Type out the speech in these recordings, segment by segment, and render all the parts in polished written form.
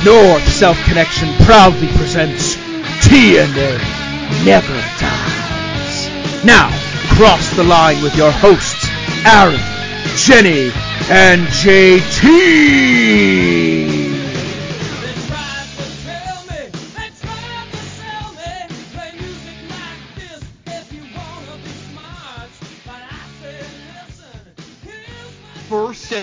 North-South Connection proudly presents TNA Never Dies. Now, cross the line with your hosts, Aaron, Jenny, and JT. First,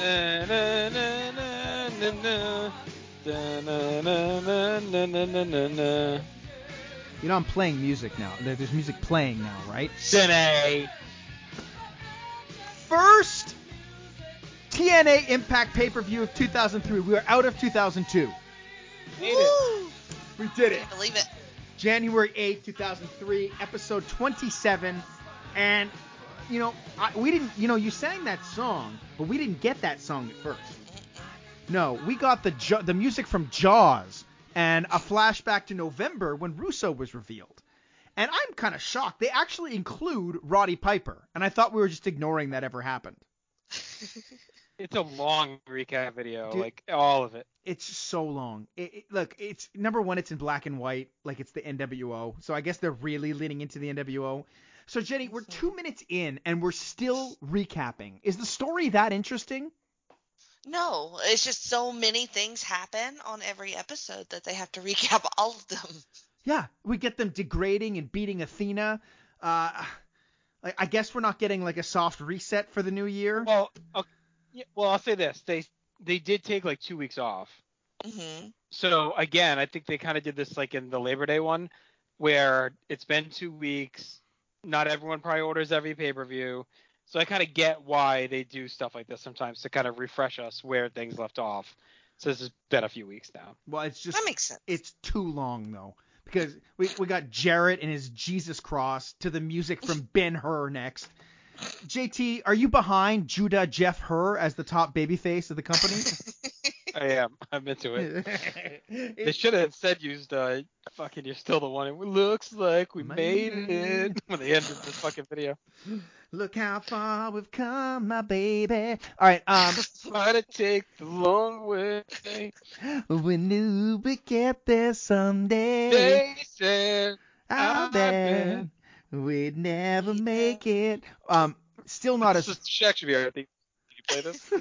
You know I'm playing music now. There's music playing now, right? First TNA Impact pay-per-view of 2003. We are out of 2002. Woo! We did it. Can't believe it. January 8th, 2003, episode 27. And, we didn't, you sang that song, but we didn't get that song at first. No, we got the music from Jaws and a flashback to November when Russo was revealed. And I'm kind of shocked. They actually include Roddy Piper, and I thought we were just ignoring that ever happened. It's a long recap video, Dude, like all of it. It's so long. Look, it's number one, it's in black and white, like it's the NWO. So I guess they're really leaning into the NWO. So Jenny, we're 2 minutes in, and we're still recapping. Is the story that interesting? No, it's just so many things happen on every episode that they have to recap all of them. Yeah, we get them degrading and beating Athena. I guess we're not getting like a soft reset for the new year. Well, I'll say this: they did take like 2 weeks off. Mm-hmm. So again, I think they kind of did this like in the Labor Day one, where it's been 2 weeks. Not everyone probably orders every pay-per-view. So I kind of get why they do stuff like this sometimes to kind of refresh us where things left off. So this has been a few weeks now. Well, it's just That makes sense. It's too long though, because we got Jarrett and his Jesus cross to the music from Ben-Hur next. JT, are you behind Judah Jeff Hur as the top babyface of the company? I am. I'm into it. They should have instead used fucking "You're Still the One." It looks like we made it when they ended this fucking video. Look how far we've come, my baby. All right. Try to take the long way. We knew we'd get there someday. They said I bet we'd never make it. Still not as. This is Shakespeare. I think. Did you play this?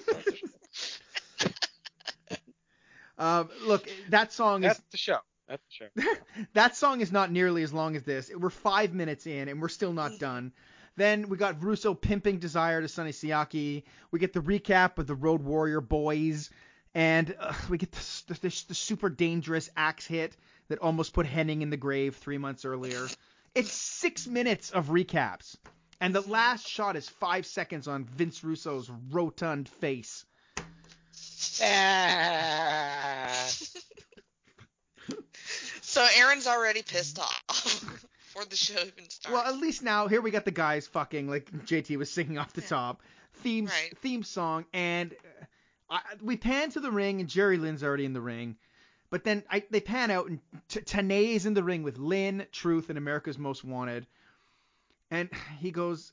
Look, that song That's is. the show. That's the show. That song is not nearly as long as this. We're 5 minutes in, and we're still not done. Then we got Russo pimping Desire to Sonny Siaki. We get the recap of the Road Warrior boys. And we get the super dangerous axe hit that almost put Hennig in the grave 3 months earlier. It's 6 minutes of recaps. And the last shot is 5 seconds on Vince Russo's rotund face. So Aaron's already pissed off before the show even starts. Well, at least now, here we got the guys fucking, like JT was singing off the top. Theme song, and we pan to the ring, and Jerry Lynn's already in the ring. But then they pan out, and Tenay is in the ring with Lynn, Truth, and America's Most Wanted. And he goes,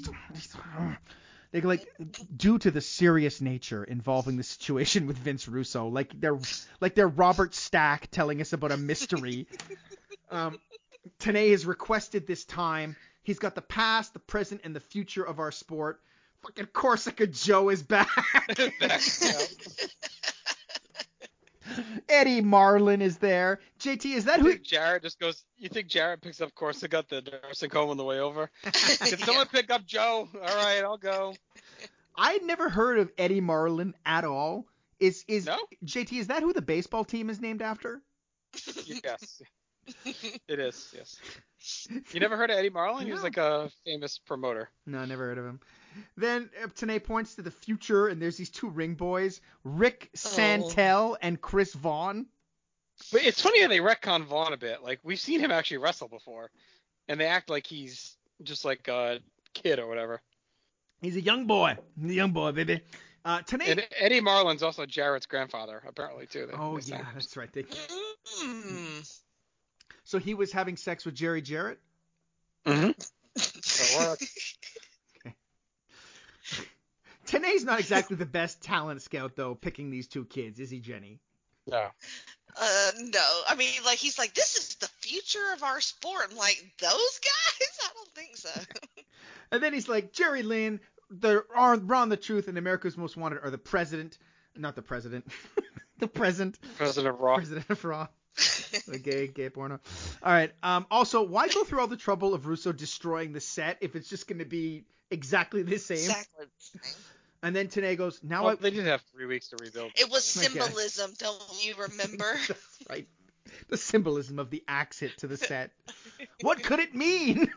they like, due to the serious nature involving the situation with Vince Russo, like they're Robert Stack telling us about a mystery. Tenay has requested this time. He's got the past, the present, and the future of our sport. Fucking Corsica Joe is back. Eddie Marlin is there. JT, is that who? Jarrett just goes. You think Jarrett picks up Corsica at the nursing home on the way over? Can someone pick up Joe? All right, I'll go. I'd never heard of Eddie Marlin at all. No? JT, is that who the baseball team is named after? Yes. It is, yes. You never heard of Eddie Marlin? He was like a famous promoter. No, never heard of him. Then Tenay points to the future, and there's these two ring boys, Rick Santel and Chris Vaughn. But it's funny how they retcon Vaughn a bit. Like, we've seen him actually wrestle before, and they act like he's just like a kid or whatever. He's a young boy. He's a young boy, baby. Tenay... And Eddie Marlin's also Jarrett's grandfather, apparently, too. Yeah, that's right. So he was having sex with Jerry Jarrett? Mm-hmm. Okay. Tenay's not exactly the best talent scout, though, picking these two kids, is he, Jenny? No. No. I mean, like, he's like, this is the future of our sport. I'm like, those guys? I don't think so. And then he's like, Jerry Lynn, the Ron the Truth, and America's Most Wanted are the president. Not the president. The present. President of Raw. President of Raw. The gay porno. All right. Also, why go through all the trouble of Russo destroying the set if it's just going to be exactly the same? Exactly the same. And then Tenay goes, They did have 3 weeks to rebuild. It was symbolism, don't you remember? That's right. The symbolism of the axe hit to the set. What could it mean?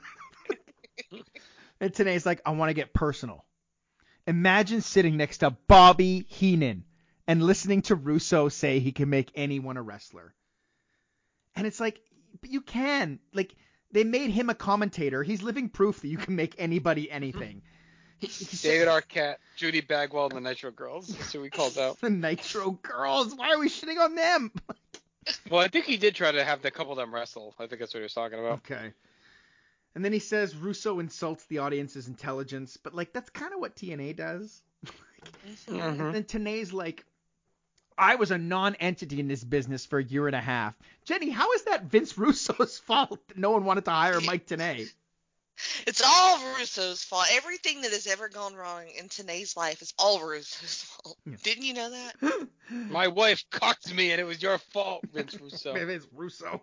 And Tenay's like, I want to get personal. Imagine sitting next to Bobby Heenan and listening to Russo say he can make anyone a wrestler. And it's like, but you can. Like, they made him a commentator. He's living proof that you can make anybody anything. David Arquette, Judy Bagwell, and the Nitro Girls. That's who he calls out. The Nitro Girls. Why are we shitting on them? Well, I think he did try to have a couple of them wrestle. I think that's what he was talking about. Okay. And then he says Russo insults the audience's intelligence, but like that's kind of what TNA does. And then Tenay's like, I was a non-entity in this business for a year and a half. Jenny, how is that Vince Russo's fault that no one wanted to hire Mike Tenay? It's all Russo's fault. Everything that has ever gone wrong in Tenay's life is all Russo's fault. Yeah. Didn't you know that? My wife cucked me, and it was your fault, Vince Russo. Vince Russo.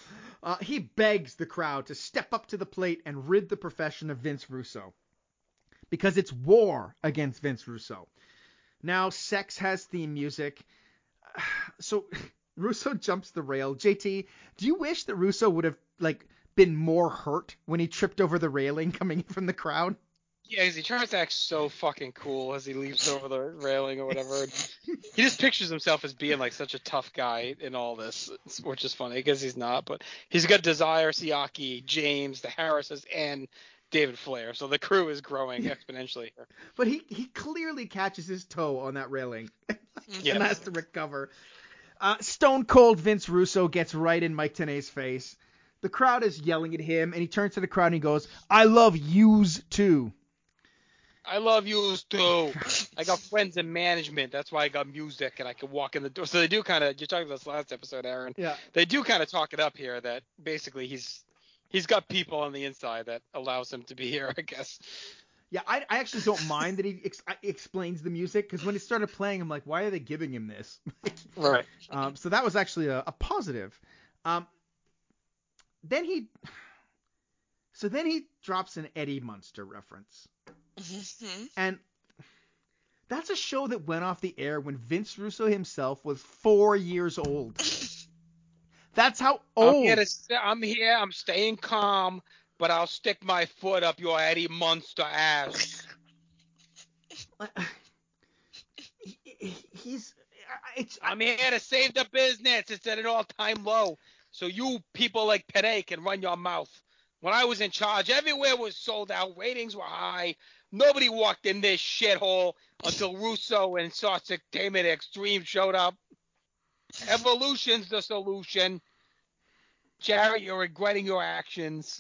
He begs the crowd to step up to the plate and rid the profession of Vince Russo. Because it's war against Vince Russo. Now, Sex has theme music. So, Russo jumps the rail. JT, do you wish that Russo would have, been more hurt when he tripped over the railing coming in from the crowd? Yeah, because he tries to act so fucking cool as he leaps over the railing or whatever. He just pictures himself as being such a tough guy in all this, which is funny because he's not. But he's got Desire, Siaki, James, the Harrises, and David Flair. So the crew is growing exponentially here. But he clearly catches his toe on that railing and has to recover. Stone Cold Vince Russo gets right in Mike Tenay's face. The crowd is yelling at him, and he turns to the crowd and he goes, I love yous too. I love yous too. I got friends in management. That's why I got music and I can walk in the door. So they do kind of, you're talking about this last episode, Aaron. Yeah. They do kind of talk it up here that basically he's got people on the inside that allows him to be here, I guess. Yeah, I actually don't mind that he explains the music, because when it started playing, I'm like, why are they giving him this? Right. So that was actually a positive. Then he drops an Eddie Munster reference. Mm-hmm. And that's a show that went off the air when Vince Russo himself was 4 years old. That's how old. I'm here. I'm staying calm, but I'll stick my foot up your Eddie Munster ass. I'm here to save the business. It's at an all-time low. So you people like Penne can run your mouth. When I was in charge, everywhere was sold out. Ratings were high. Nobody walked in this shithole until Russo and Sauce Entertainment Extreme showed up. Evolution's the solution. Jerry, you're regretting your actions.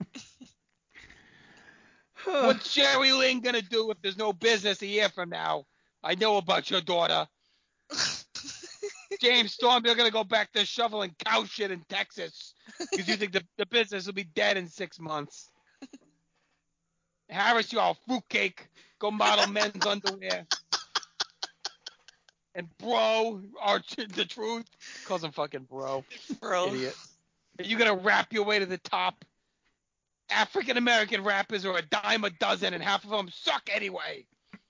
What's Jerry Lynn gonna do if there's no business a year from now? I know about your daughter. James Storm, you're gonna go back to shoveling cow shit in Texas because you think the business will be dead in 6 months. Harris, you're a fruitcake. Go model men's underwear. And bro, the truth, calls him fucking bro. Idiot. Are you gonna rap your way to the top? African American rappers are a dime a dozen, and half of them suck anyway.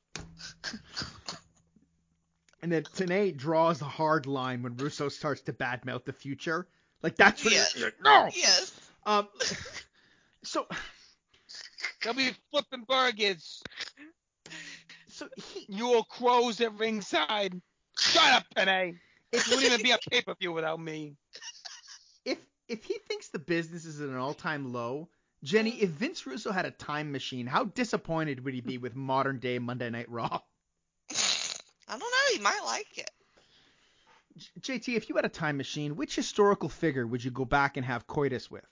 And then Tenay draws a hard line when Russo starts to badmouth the future. That's what no. Yes. So they'll be flipping burgers. So you will crows at ringside. Shut up, Tenay. It wouldn't even be a pay-per-view without me. If he thinks the business is at an all-time low, Jenny, if Vince Russo had a time machine, how disappointed would he be with modern-day Monday Night Raw? I don't know. He might like it. JT, if you had a time machine, which historical figure would you go back and have coitus with?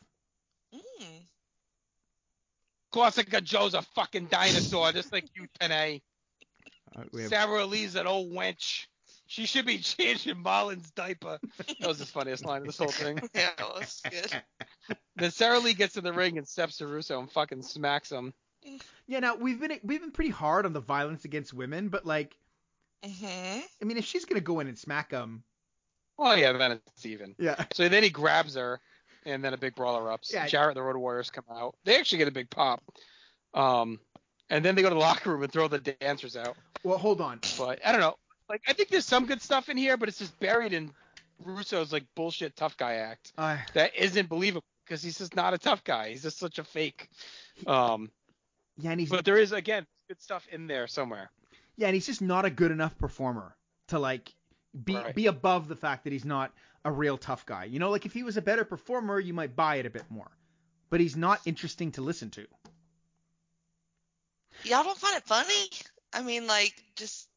Corsica Joe's a fucking dinosaur, just like you, Tenay. We have Sarah Lee's an old wench. She should be changing Marlin's diaper. That was the funniest line of this whole thing. Yeah, it was good. Then Sarah Lee gets in the ring and steps to Russo and fucking smacks him. Yeah, now we've been pretty hard on the violence against women, but like, Mm-hmm. I mean, if she's gonna go in and smack him, Well, yeah, then it's even. yeah, So then he grabs her, and then a big brawler erupts. Yeah. Jarrett and the Road Warriors come out. They actually get a big pop. And then they go to the locker room and throw the dancers out. well, hold on. But I don't know. Like, I think there's some good stuff in here, but it's just buried in Russo's like bullshit tough guy act that isn't believable because he's just not a tough guy. He's just such a fake. Yeah, and he's But there is again good stuff in there somewhere. Yeah, and he's just not a good enough performer to like be above the fact that he's not a real tough guy. You know, like if he was a better performer, you might buy it a bit more. But he's not interesting to listen to. Y'all don't find it funny? I mean, like, just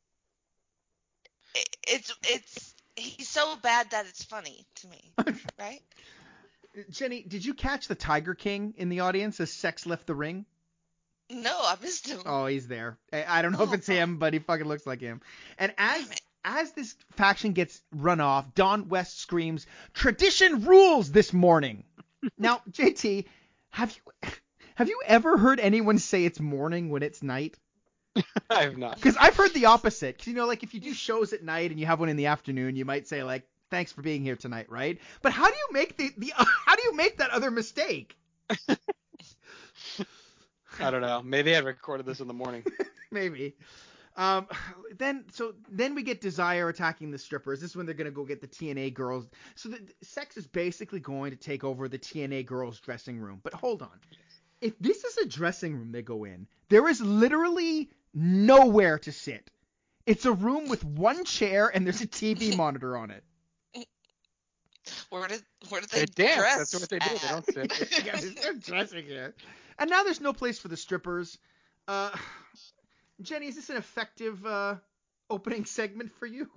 it's he's so bad that it's funny to me, right? Jenny, did you catch the Tiger King in the audience as Sex left the ring? No, I missed him. Oh, he's there. I don't know if it's him, but he fucking looks like him. And as this faction gets run off, Don West screams, "Tradition rules this morning." Now, JT, have you ever heard anyone say it's morning when it's night? I have not. Because I've heard the opposite. Because, you know, like if you do shows at night and you have one in the afternoon, you might say like, "Thanks for being here tonight," right? But how do you make how do you make that other mistake? I don't know. Maybe I recorded this in the morning. Maybe. Then we get Desire attacking the strippers. This is when they're gonna go get the TNA girls. So Sex is basically going to take over the TNA girls' dressing room. But hold on. If this is a dressing room they go in, there is literally nowhere to sit. It's a room with one chair and there's a TV monitor on it. Where did they dance. dress? That's what they do. They don't sit. Yeah, they're dressing here. And now there's no place for the strippers. Jenny, is this an effective opening segment for you?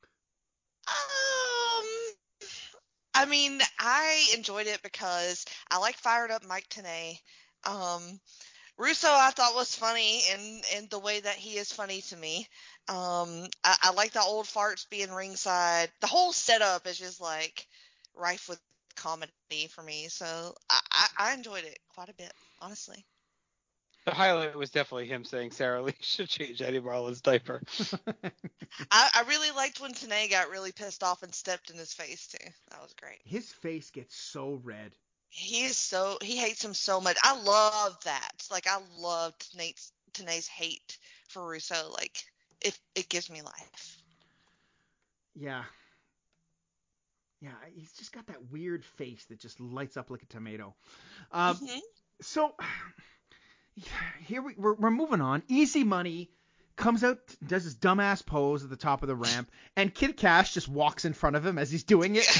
I mean, I enjoyed it because I like fired up Mike Tenay. Russo I thought was funny in the way that he is funny to me. I like the old farts being ringside. The whole setup is just like rife with comedy for me. So I enjoyed it quite a bit, honestly. The highlight was definitely him saying Sarah Lee should change Eddie Marlin's diaper. I really liked when Tenay got really pissed off and stepped in his face too. That was great. His face gets so red. He hates him so much. I love that. Like, I love Tenay's hate for Russo. Like, it gives me life. Yeah. Yeah, he's just got that weird face that just lights up like a tomato. So here we're moving on. Easy Money comes out, does his dumbass pose at the top of the ramp, and Kid Cash just walks in front of him as he's doing it.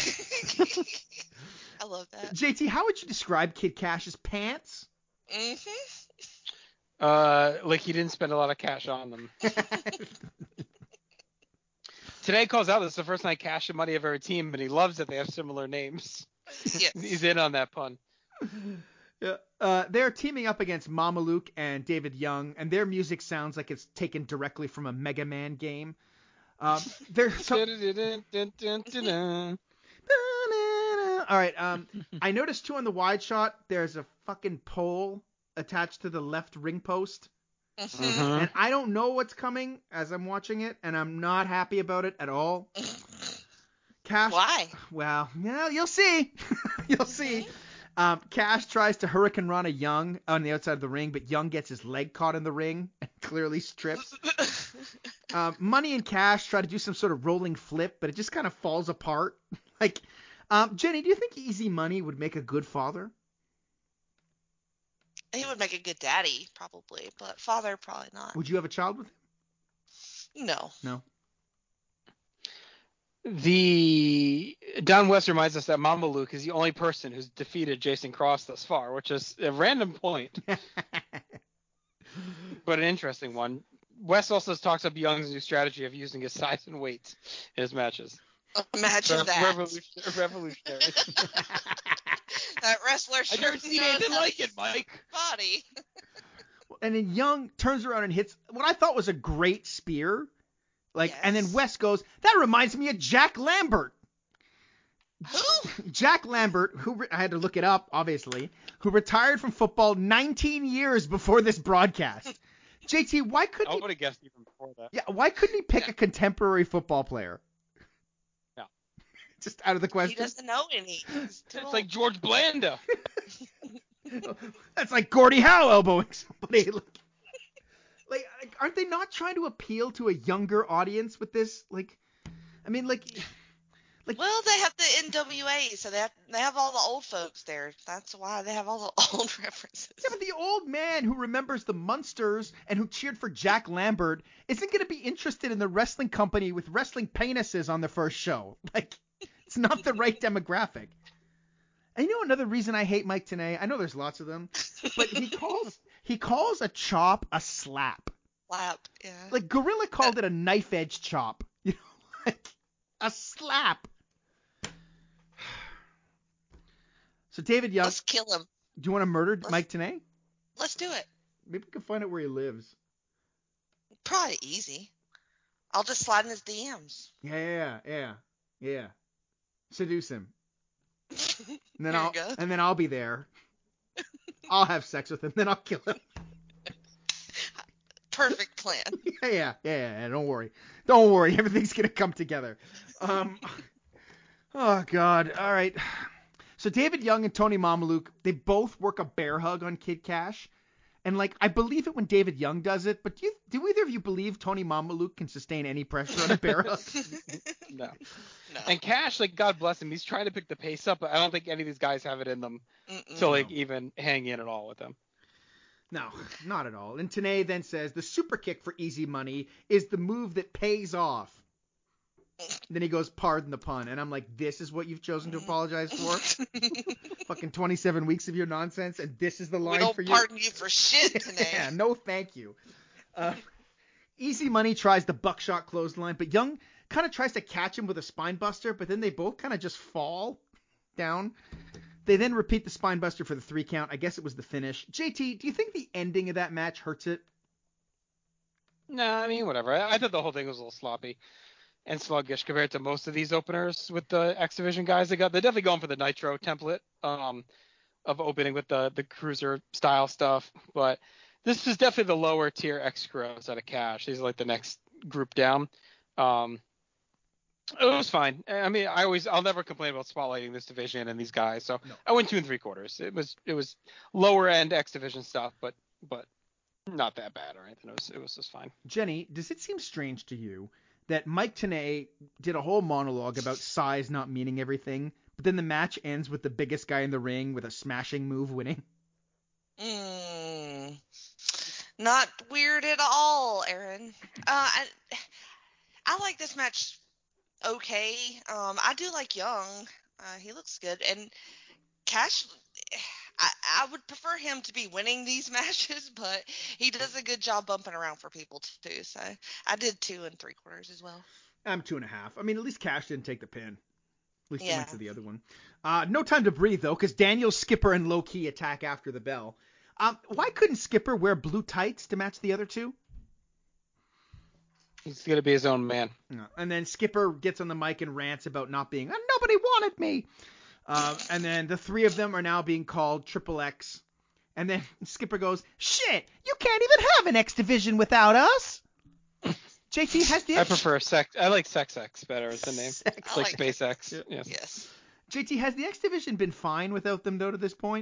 I love that. JT, how would you describe Kid Cash's pants? Like he didn't spend a lot of cash on them. Today calls out this is the first night Cash and Money have ever teamed, and he loves that they have similar names. Yes. He's in on that pun. Yeah. They're teaming up against Mamaluke and David Young, and their music sounds like it's taken directly from a Mega Man game. All right. I noticed too on the wide shot, there's a fucking pole attached to the left ring post. And I don't know what's coming as I'm watching it, and I'm not happy about it at all. Cash. Why? Well, yeah, you'll see. You'll see. Cash tries to Hurricane Rana Young on the outside of the ring, but Young gets his leg caught in the ring and clearly strips. Money and Cash try to do some sort of rolling flip, but it just kind of falls apart. Like, Jenny, do you think Easy Money would make a good father? He would make a good daddy, probably, but father, probably not. Would you have a child with him? No. No. The Don West reminds us that Mamaluke is the only person who's defeated Jason Cross thus far, which is a random point, but an interesting one. West also talks up Young's new strategy of using his size and weight in his matches. Imagine that. Revolutionary. That wrestler I've never seen anything like it, Mike. Body. And then Young turns around and hits what I thought was a great spear Like, Yes. and then Wes goes, that reminds me of Jack Lambert. Who? Jack Lambert, I had to look it up, obviously, who retired from football 19 years before this broadcast. JT, why I couldn't would he? have guessed even before that. Yeah, why couldn't he pick a contemporary football player? No. Just out of the He question. doesn't know any. He's too It's old. like George Blanda. That's like Gordie Howe elbowing somebody. Like, aren't they not trying to appeal to a younger audience with this? Like, I mean, like. Well, they have the NWA, so they have all the old folks there. That's why they have all the old references. Yeah, but the old man who remembers the Munsters and who cheered for Jack Lambert isn't going to be interested in the wrestling company with wrestling penises on the first show. Like, it's not the right demographic. And you know another reason I hate Mike Tenay? I know there's lots of them, but he calls a chop a slap. Slap, yeah. Like Gorilla called it a knife edge chop. You know, like a slap. So David Young, Let's kill him. do you want to murder Mike Tenay? Let's do it. Maybe we can find out where he lives. Probably easy. I'll just slide in his DMs. Yeah. Seduce him. And then Here you go. I'll be there. I'll have sex with him, then I'll kill him. Perfect plan. Yeah. Don't worry. Everything's gonna come together. Oh God. All right. So David Young and Tony Mamaluke, they both work a bear hug on Kid Cash. And like, I believe it when David Young does it, but do either of you believe Tony Mamaluke can sustain any pressure on a bear hug? No. No. And Cash, like, God bless him, he's trying to pick the pace up, but I don't think any of these guys have it in them to like even hang in at all with them. No, not at all. And Tenay then says the super kick for easy money is the move that pays off. Then he goes, pardon the pun. And I'm like, this is what you've chosen to apologize for? Fucking 27 weeks of your nonsense, and this is the line We don't for you? pardon you for shit today. Yeah, no thank you. Easy Money tries the buckshot clothesline, but Young kind of tries to catch him with a spine buster, but then they both kind of just fall down. They then repeat the spine buster for the 3 count. I guess it was the finish. JT, do you think the ending of that match hurts it? No, I mean, whatever. I thought the whole thing was a little sloppy and sluggish compared to most of these openers with the X Division guys. They're definitely going for the Nitro template of opening with the cruiser style stuff, but this is definitely the lower tier X crew outside of Cash. These are like the next group down. It was fine. I mean, I'll never complain about spotlighting this division and these guys. So no. I went 2 3/4. It was lower end X Division stuff, but not that bad or anything. It was just fine. Jenny, does it seem strange to you that Mike Tenay did a whole monologue about size not meaning everything, but then the match ends with the biggest guy in the ring with a smashing move winning? Not weird at all, Aaron. I like this match okay. I do like Young. He looks good. And Cash, I would prefer him to be winning these matches, but he does a good job bumping around for people too. So I did 2 3/4 as well. I'm 2.5. I mean, at least Cash didn't take the pin. At least he Yeah. went to the other one. No time to breathe, though, because Daniel, Skipper, and Low Ki attack after the bell. Why couldn't Skipper wear blue tights to match the other two? He's going to be his own man. No. And then Skipper gets on the mic and rants about not being, nobody wanted me. And then the 3 of them are now being called Triple X. And then Skipper goes, shit, you can't even have an X Division without us. JT has the I prefer Sex. I like Sex X better as the name. It's like SpaceX. Yeah. Yes. JT, has the X Division been fine without them, though, to this point?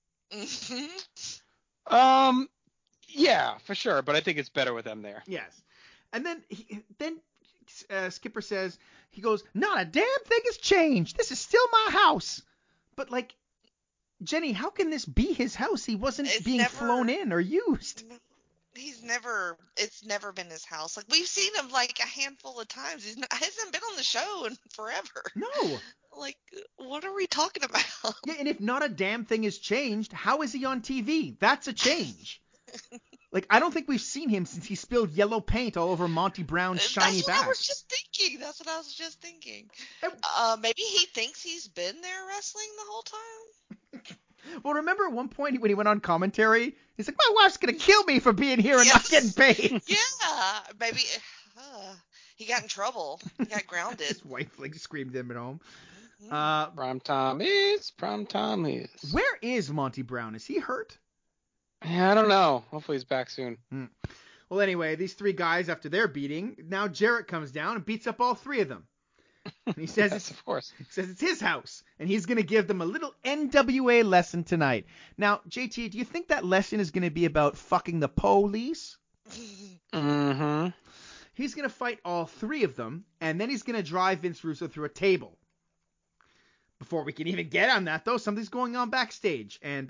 Yeah, for sure. But I think it's better with them there. Yes. And then Skipper says, he goes, not a damn thing has changed. This is still my house. But, like, Jenny, how can this be his house? He wasn't flown in or used. It's never been his house. Like, we've seen him like a handful of times. He hasn't been on the show in forever. No. Like, what are we talking about? Yeah, and if not a damn thing has changed, how is he on TV? That's a change. Like, I don't think we've seen him since he spilled yellow paint all over Monty Brown's shiny back. That's what I was just thinking. Maybe he thinks he's been there wrestling the whole time? Well, remember at one point when he went on commentary, he's like, my wife's going to kill me for being here and not getting paid. Yeah, maybe He got in trouble. He got grounded. His wife like screamed him at home. Prime time is. Where is Monty Brown? Is he hurt? Yeah, I don't know. Hopefully he's back soon. Well, anyway, these three guys, after their beating, now Jarrett comes down and beats up all three of them. And he says, Yes, of course. He says it's his house, and he's going to give them a little NWA lesson tonight. Now, JT, do you think that lesson is going to be about fucking the police? Mm-hmm. He's going to fight all three of them, and then he's going to drive Vince Russo through a table. Before we can even get on that, though, something's going on backstage, and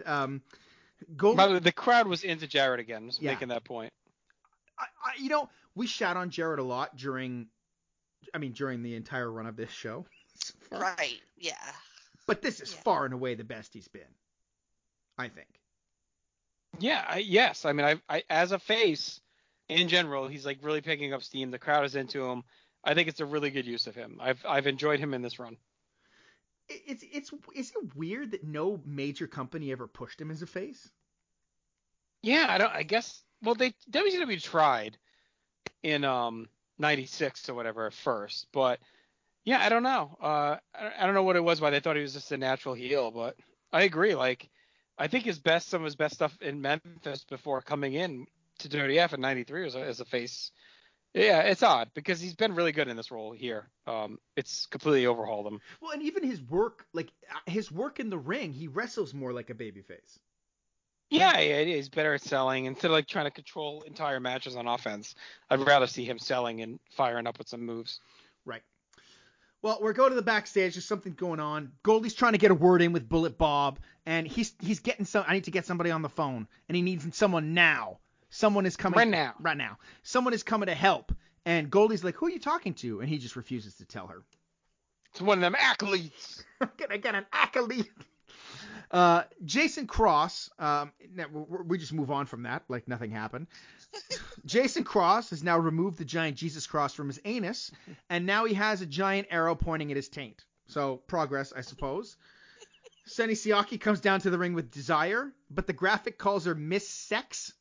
By the way, the crowd was into Jarrett again. Just making that point. We shat on Jarrett a lot during the entire run of this show. Right, yeah. But this is far and away the best he's been, I think. Yeah, yes. I mean, I as a face, in general, he's like really picking up steam. The crowd is into him. I think it's a really good use of him. I've enjoyed him in this run. Is it weird that no major company ever pushed him as a face? Yeah, I guess. Well, WCW tried in '96 or whatever at first, but yeah, I don't know. I don't know what it was why they thought he was just a natural heel, but I agree. Like, I think some of his best stuff in Memphis before coming in to WWF in '93 as a face. Yeah, it's odd because he's been really good in this role here. It's completely overhauled him. Well, and even his work in the ring, he wrestles more like a babyface. Yeah, he's better at selling. Instead of like trying to control entire matches on offense, I'd rather see him selling and firing up with some moves. Right. Well, we're going to the backstage. There's something going on. Goldie's trying to get a word in with Bullet Bob, and he's getting I need to get somebody on the phone, and he needs someone now. Someone is coming right now. Someone is coming to help, and Goldie's like, "Who are you talking to?" And he just refuses to tell her. It's one of them athletes. I got an accolade. Jason Cross, we just move on from that like nothing happened. Jason Cross has now removed the giant Jesus cross from his anus, and now he has a giant arrow pointing at his taint. So, progress, I suppose. Sonny Siaki comes down to the ring with Desire, but the graphic calls her Miss Sex.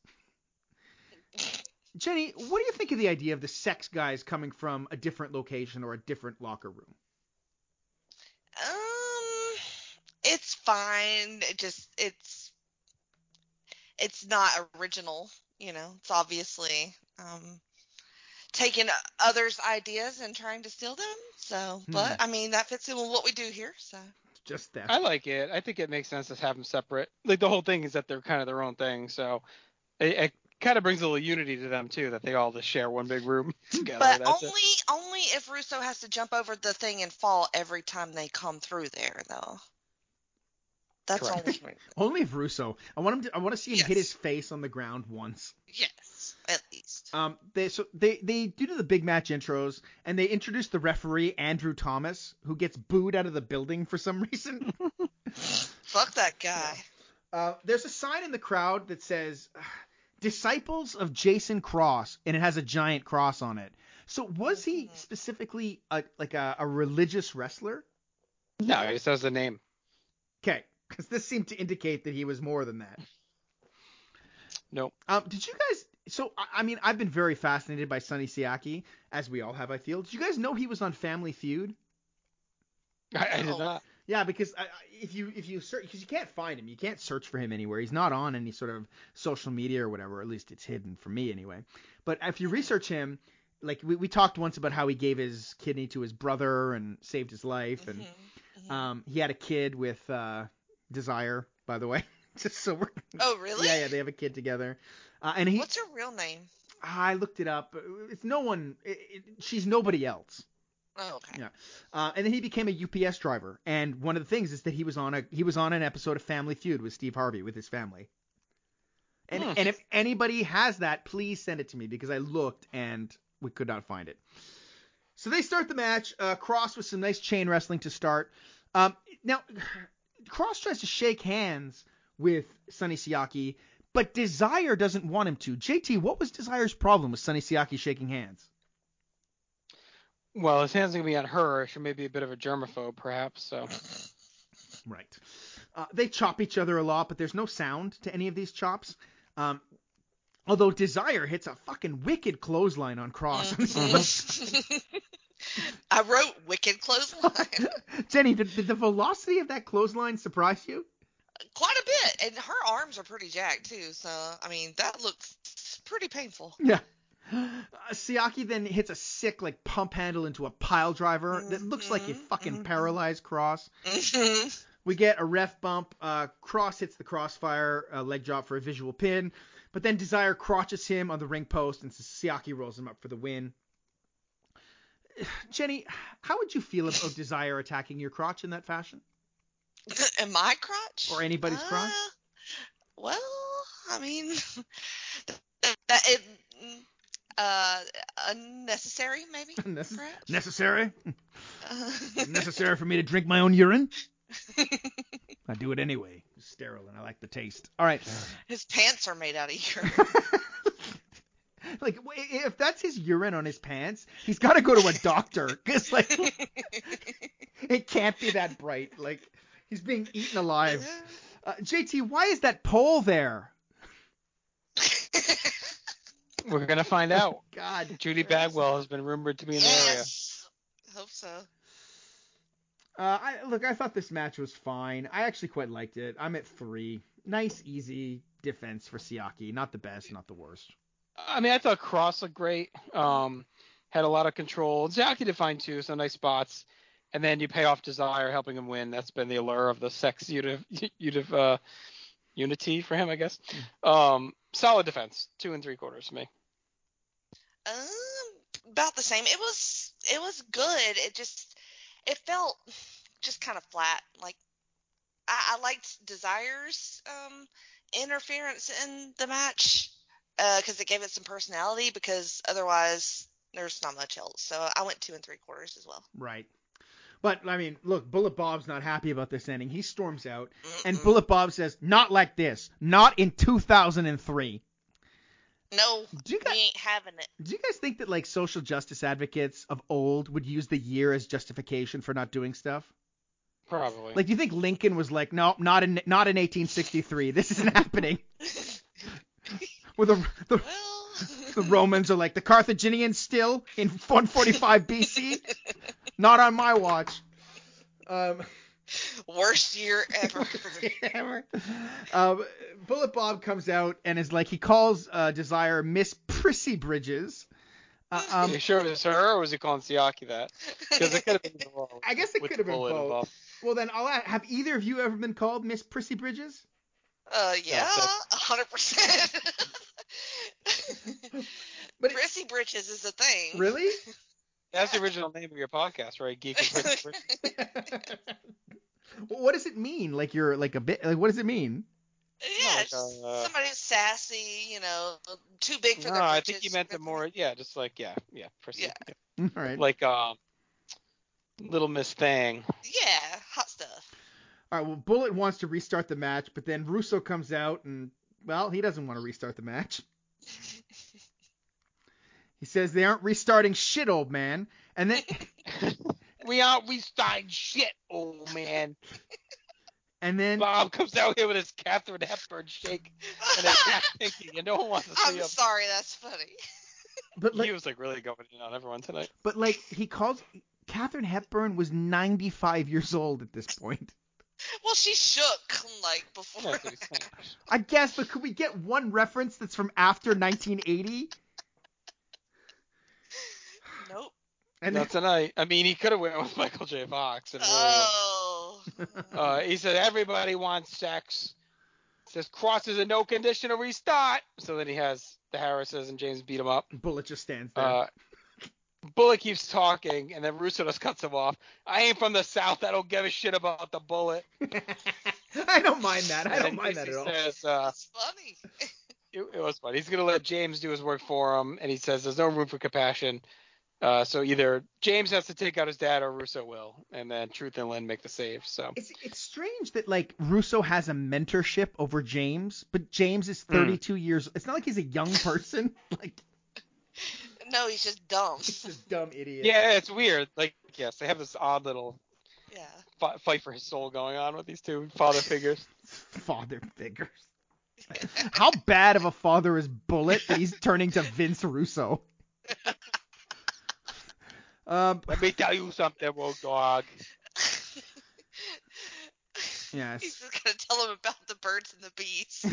Jenny, what do you think of the idea of the sex guys coming from a different location or a different locker room? It's fine. It's not original, It's obviously taking others' ideas and trying to steal them. So, but I mean that fits in with what we do here. So just that. I like it. I think it makes sense to have them separate. Like the whole thing is that they're kind of their own thing. So it kind of brings a little unity to them too, that they all just share one big room together. But only if Russo has to jump over the thing and fall every time they come through there, though. That's only if Russo. I want to see him hit his face on the ground once. Yes, at least. They do the big match intros, and they introduce the referee Andrew Thomas, who gets booed out of the building for some reason. Fuck that guy. Yeah. There's a sign in the crowd that says "Disciples of Jason Cross," and it has a giant cross on it. So was he specifically a religious wrestler? No, he just has the name. Okay. Because this seemed to indicate that he was more than that. Nope. Did you guys? So I mean, I've been very fascinated by Sonny Siaki, as we all have. I feel. Did you guys know he was on Family Feud? I did not. Yeah, because if you search, because you can't find him, you can't search for him anywhere. He's not on any sort of social media or whatever. At least it's hidden for me anyway. But if you research him, like we talked once about how he gave his kidney to his brother and saved his life, and he had a kid with Desire, by the way. Just so we're. Oh, really? Yeah, they have a kid together. What's her real name? I looked it up. It's no one. She's nobody else. Oh, okay. Yeah. And then he became a UPS driver. And one of the things is that he was on an episode of Family Feud with Steve Harvey with his family. And if anybody has that, please send it to me because I looked and we could not find it. So they start the match. Cross with some nice chain wrestling to start. Now, Cross tries to shake hands with Sonny Siaki, but Desire doesn't want him to. JT, what was Desire's problem with Sonny Siaki shaking hands? Well, his hands are going to be on her. She may be a bit of a germaphobe, perhaps. So. Right. They chop each other a lot, but there's no sound to any of these chops. Although Desire hits a fucking wicked clothesline on Cross. I wrote wicked clothesline. Jenny, did the velocity of that clothesline surprise you? Quite a bit, and her arms are pretty jacked too. So I mean, that looks pretty painful. Yeah. Siaki then hits a sick like pump handle into a pile driver that looks like it fucking paralyzed Cross. We get a ref bump. Cross hits the crossfire leg drop for a visual pin, but then Desire crotches him on the ring post, and Siaki rolls him up for the win. Jenny, how would you feel about Desire attacking your crotch in that fashion? And my crotch? Or anybody's crotch? Well, I mean, that it unnecessary maybe. Necessary? Necessary for me to drink my own urine? I do it anyway. It's sterile and I like the taste. All right. His pants are made out of urine. Like, if that's his urine on his pants, he's got to go to a doctor. Because, like, it can't be that bright. Like, he's being eaten alive. JT, why is that pole there? We're going to find out. God. Judy Bagwell has been rumored to be in the area. Yes. Hope so. I thought this match was fine. I actually quite liked it. I'm at 3. Nice, easy defense for Siaki. Not the best, not the worst. I mean, I thought Cross looked great. Had a lot of control. Siaki did fine too, some nice spots. And then you pay off Desire, helping him win. That's been the allure of the sex unity for him, I guess. Solid defense, 2 3/4 for me. About the same. It was good. It felt just kind of flat. Like I liked Desire's interference in the match because it gave it some personality. Because otherwise, there's not much else. So I went 2 3/4 as well. Right. But, I mean, look, Bullet Bob's not happy about this ending. He storms out, and Bullet Bob says, not like this. Not in 2003. No, we ain't having it. Do you guys think that, like, social justice advocates of old would use the year as justification for not doing stuff? Probably. Like, do you think Lincoln was like, no, not in 1863. This isn't happening. Where the Romans are like, the Carthaginians still in 145 BC? Not on my watch. Worst year ever. Bullet Bob comes out and is like, he calls Desire Miss Prissy Bridges. Are you sure it was her, or was he calling Siaki that? Because it could have been I guess it could have been both. Involved. Well, then, have either of you ever been called Miss Prissy Bridges? Yeah, 100%. But Prissy Bridges is a thing. Really? That's the original name of your podcast, right? Geek and Prissy. Well, what does it mean? Like you're like a bit. Like what does it mean? Yeah, like, somebody who's sassy, too big for their britches. I think he meant the more, just like, Prissy. Yeah. All right. Like, Little Miss Thing. Yeah, hot stuff. All right, well, Bullet wants to restart the match, but then Russo comes out and, well, he doesn't want to restart the match. He says they aren't restarting shit, old man. And then... We aren't restarting shit, old man. And then... Bob comes out here with his Katharine Hepburn shake and his cat pinky, and no one wants to see him. I'm sorry, that's funny. But he was, like, really going in on everyone tonight. But, like, he calls... Katharine Hepburn was 95 years old at this point. Well, she shook, like, before. I guess, but could we get one reference that's from after 1980? Nope. And not tonight. I mean, he could have went with Michael J. Fox. And he said, everybody wants sex. Says Cross is a no conditional restart. So then he has the Harrises and James beat him up. Bullet just stands there. Bullet keeps talking, and then Russo just cuts him off. I ain't from the South. I don't give a shit about the Bullet. I don't mind that. I don't mind that at all. That's funny. It was funny. He's going to let James do his work for him, and he says there's no room for compassion. So either James has to take out his dad or Russo will, and then Truth and Lynn make the save. So it's strange that like Russo has a mentorship over James, but James is 32 years. It's not like he's a young person. Like no, he's just dumb. He's just dumb idiot. Yeah, it's weird. Like yes, they have this odd little fight for his soul going on with these two father figures. Father figures. How bad of a father is Bullet that he's turning to Vince Russo? Let me tell you something, Road Dogg. Yes. He's just gonna tell him about the birds and the bees.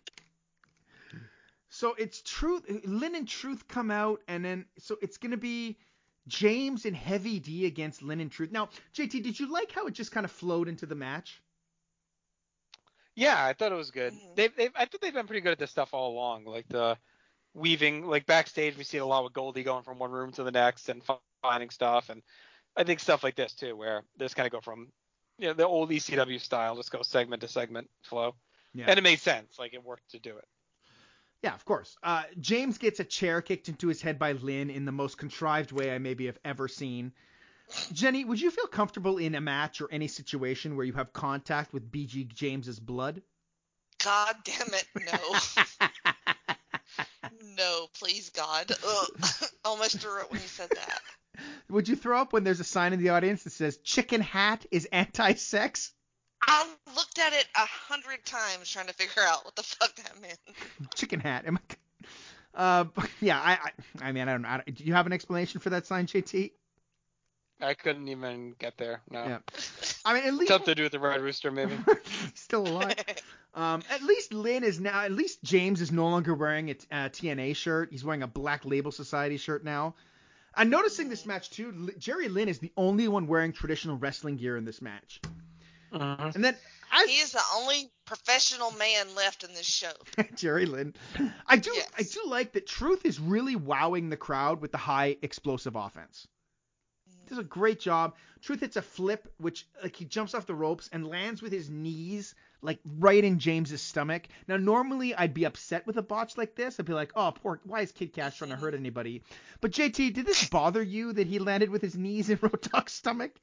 So it's Truth. Lynn and Truth come out, and then so it's gonna be James and Heavy D against Lynn and Truth. Now, JT, did you like how it just kind of flowed into the match? Yeah, I thought it was good. Mhm. I think they've been pretty good at this stuff all along. Like the weaving, like backstage, we see a lot with Goldie going from one room to the next and finding stuff, and I think stuff like this too, where they just kind of go from, the old ECW style, just go segment to segment flow, Yeah. and it made sense. Like it worked to do it. Yeah, of course. James gets a chair kicked into his head by Lynn in the most contrived way I maybe have ever seen. Jenny, would you feel comfortable in a match or any situation where you have contact with BG James's blood? God damn it, no. No, please God. Ugh. Almost threw it when you said that. Would you throw up when there's a sign in the audience that says "Chicken Hat is anti-sex"? I looked at it 100 times trying to figure out what the fuck that meant. Chicken Hat. Yeah. I mean, I don't know. Do you have an explanation for that sign, JT? I couldn't even get there. No. Yeah. I mean, at least Something to do with the Red Rooster, maybe. still alive. At least Lynn is now. At least James is no longer wearing a TNA shirt. He's wearing a Black Label Society shirt now. I'm noticing this match too. Jerry Lynn is the only one wearing traditional wrestling gear in this match. Uh-huh. And then He is the only professional man left in this show. Jerry Lynn. I do Yes. like that Truth is really wowing the crowd with the high explosive offense. Does a great job. Truth hits a flip, which like he jumps off the ropes and lands with his knees like right in James's stomach. Now normally I'd be upset with a botch like this. I'd be like, oh poor, why is Kid Cash trying to hurt anybody? But JT, did this bother you that he landed with his knees in Road Dogg's stomach?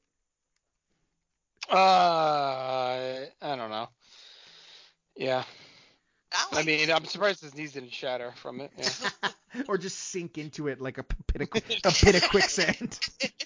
I don't know. Yeah. I like mean, I'm surprised his knees didn't shatter from it. Yeah. Or just sink into it like a pit of quicksand.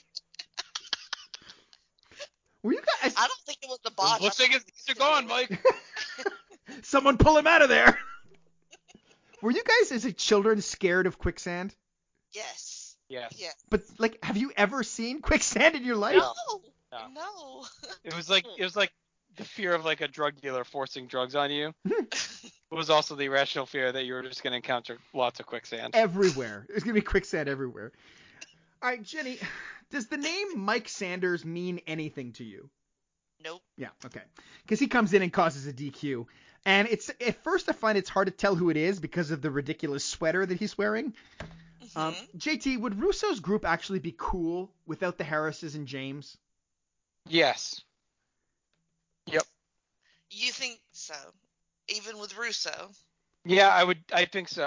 Were you guys? I don't think it was the botch. Looks like his knees are gone, Mike. Someone pull him out of there. Were you guys as a children scared of quicksand? Yes. Yes. Yes. But like, have you ever seen quicksand in your life? No. No. No. It was like the fear of like a drug dealer forcing drugs on you. It was also the irrational fear that you were just going to encounter lots of quicksand. Everywhere. There's gonna be quicksand everywhere. All right, Jenny, does the name Mike Sanders mean anything to you? Nope. Yeah, okay. Because he comes in and causes a DQ. And it's at first I find it's hard to tell who it is because of the ridiculous sweater that he's wearing. JT, would Russo's group actually be cool without the Harrises and James? Yes. Yep. You think so? Even with Russo? Yeah, I think so.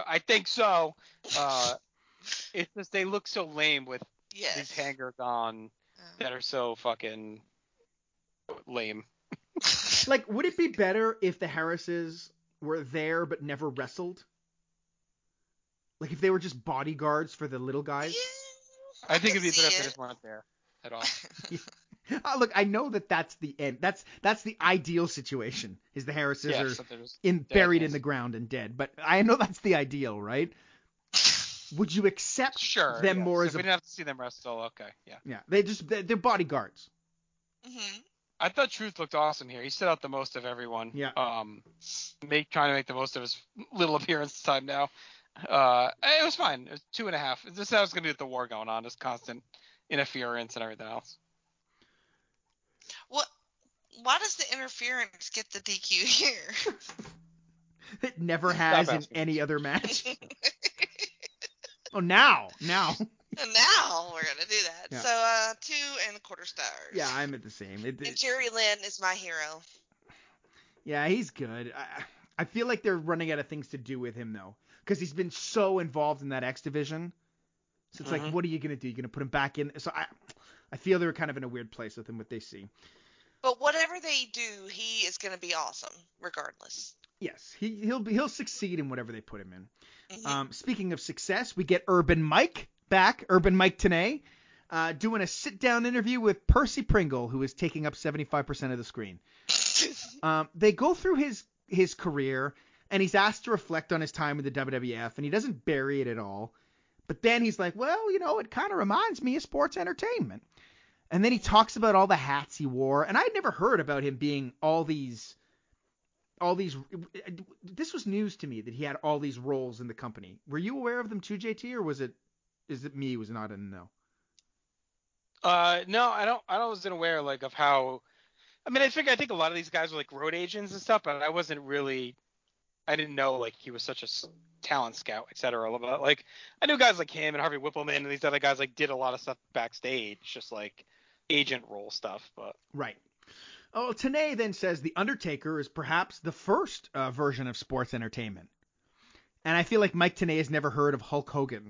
It's just they look so lame with Yes. these hangers on that are so fucking lame. Like, would it be better if the Harrises were there but never wrestled? Like if they were just bodyguards for the little guys? Yeah, I think it'd be can better see if they it. just weren't there at all. Look, I know that's the end. That's the ideal situation. Is the Harrises Yeah, are so they're just buried dead, in the yes. ground and dead. But I know that's the ideal, right? Would you accept Sure. them yeah. more So as we didn't have to see them wrestle. Okay. Yeah. yeah? They're bodyguards. Mhm. I thought Truth looked awesome here. He stood out the most of everyone. Yeah. Trying to make the most of his little appearance time now. It was fine. It was 2.5. This was gonna be with the war going on, just constant interference and everything else. What? Why does the interference get the DQ here? It never has in asking. any other match. Oh, now. And now we're gonna do that. Yeah. So 2.25 stars. Yeah, I'm at the same. And Jerry Lynn is my hero. Yeah, he's good. I feel like they're running out of things to do with him though, because he's been so involved in that X division. So it's like, what are you gonna do? You're gonna put him back in? So I feel they're kind of in a weird place with him. What they see. But whatever they do, he is gonna be awesome, regardless. Yes, he'll succeed in whatever they put him in. Mhm. Speaking of success, we get Urban Mike back. Urban Mike Tenay, doing a sit-down interview with Percy Pringle, who is taking up 75% of the screen. They go through his career. and he's asked to reflect on his time with the WWF, and he doesn't bury it at all. But then he's like, well, it kind of reminds me of sports entertainment. And then he talks about all the hats he wore, and I'd never heard about him being all these. This was news to me that he had all these roles in the company. Were you aware of them too, JT, or is it me who was not in the know? No, I wasn't aware like of how. I mean, I think a lot of these guys were like road agents and stuff, but I didn't know like he was such a talent scout, et cetera. But like I knew guys like him and Harvey Whippleman and these other guys like did a lot of stuff backstage, just like agent role stuff. But Right. Oh, Tenay then says The Undertaker is perhaps the first version of sports entertainment. And I feel like Mike Tenay has never heard of Hulk Hogan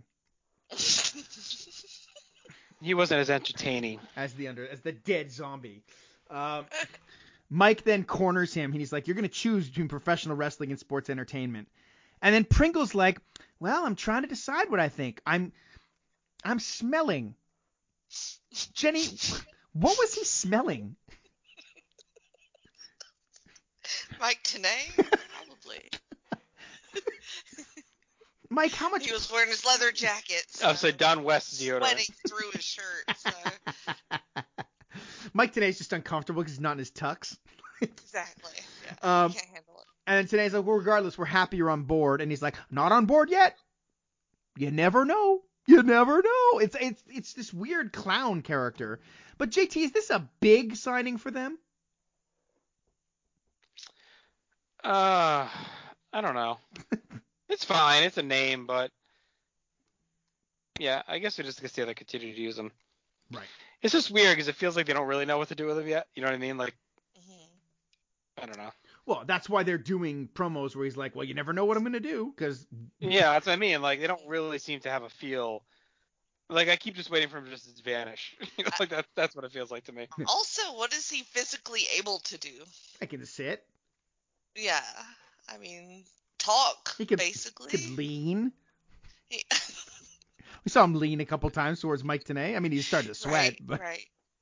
he wasn't as entertaining. as the dead zombie. Mike then corners him, and he's like, you're going to choose between professional wrestling and sports entertainment. And then Pringle's like, well, I'm trying to decide what I think. I'm smelling. Jenny, what was he smelling? Mike Tenay? Probably. Mike, how much? He was wearing his leather jacket. So Don West deodorant. Sweating through his shirt. So. Mike Tenay's just uncomfortable because he's not in his tux. Exactly. Yeah. He can't handle it. And Tenay's like, well, regardless, we're happy you're on board. And he's like, not on board yet. You never know. You never know. It's this weird clown character. But JT, is this a big signing for them? I don't know. It's fine. It's a name, but yeah, I guess we're just gonna see how they continue to use them. Right. It's just weird because it feels like they don't really know what to do with them yet. You know what I mean? Like, I don't know. Well, that's why they're doing promos where he's like, well, you never know what I'm going to do. Because yeah, that's what I mean. Like, they don't really seem to have a feel. Like, I keep just waiting for him to just vanish. Like, that's what it feels like to me. Also, what is he physically able to do? I can sit. Yeah. I mean, talk, He could, basically. He could lean. He... We saw him lean a couple times towards Mike Tenay. I mean, he started to sweat. Right.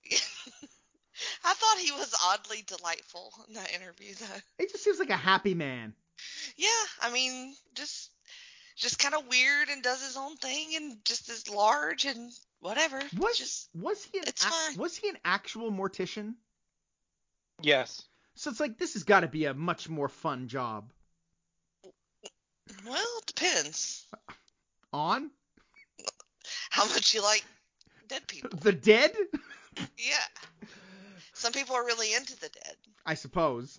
I thought he was oddly delightful in that interview, though. He just seems like a happy man. Yeah, I mean, just kind of weird and does his own thing and just is large and whatever. Was he an actual mortician? Yes. So it's like, this has got to be a much more fun job. Well, it depends. On? How much you like dead people. The dead? Yeah. Some people are really into the dead. I suppose.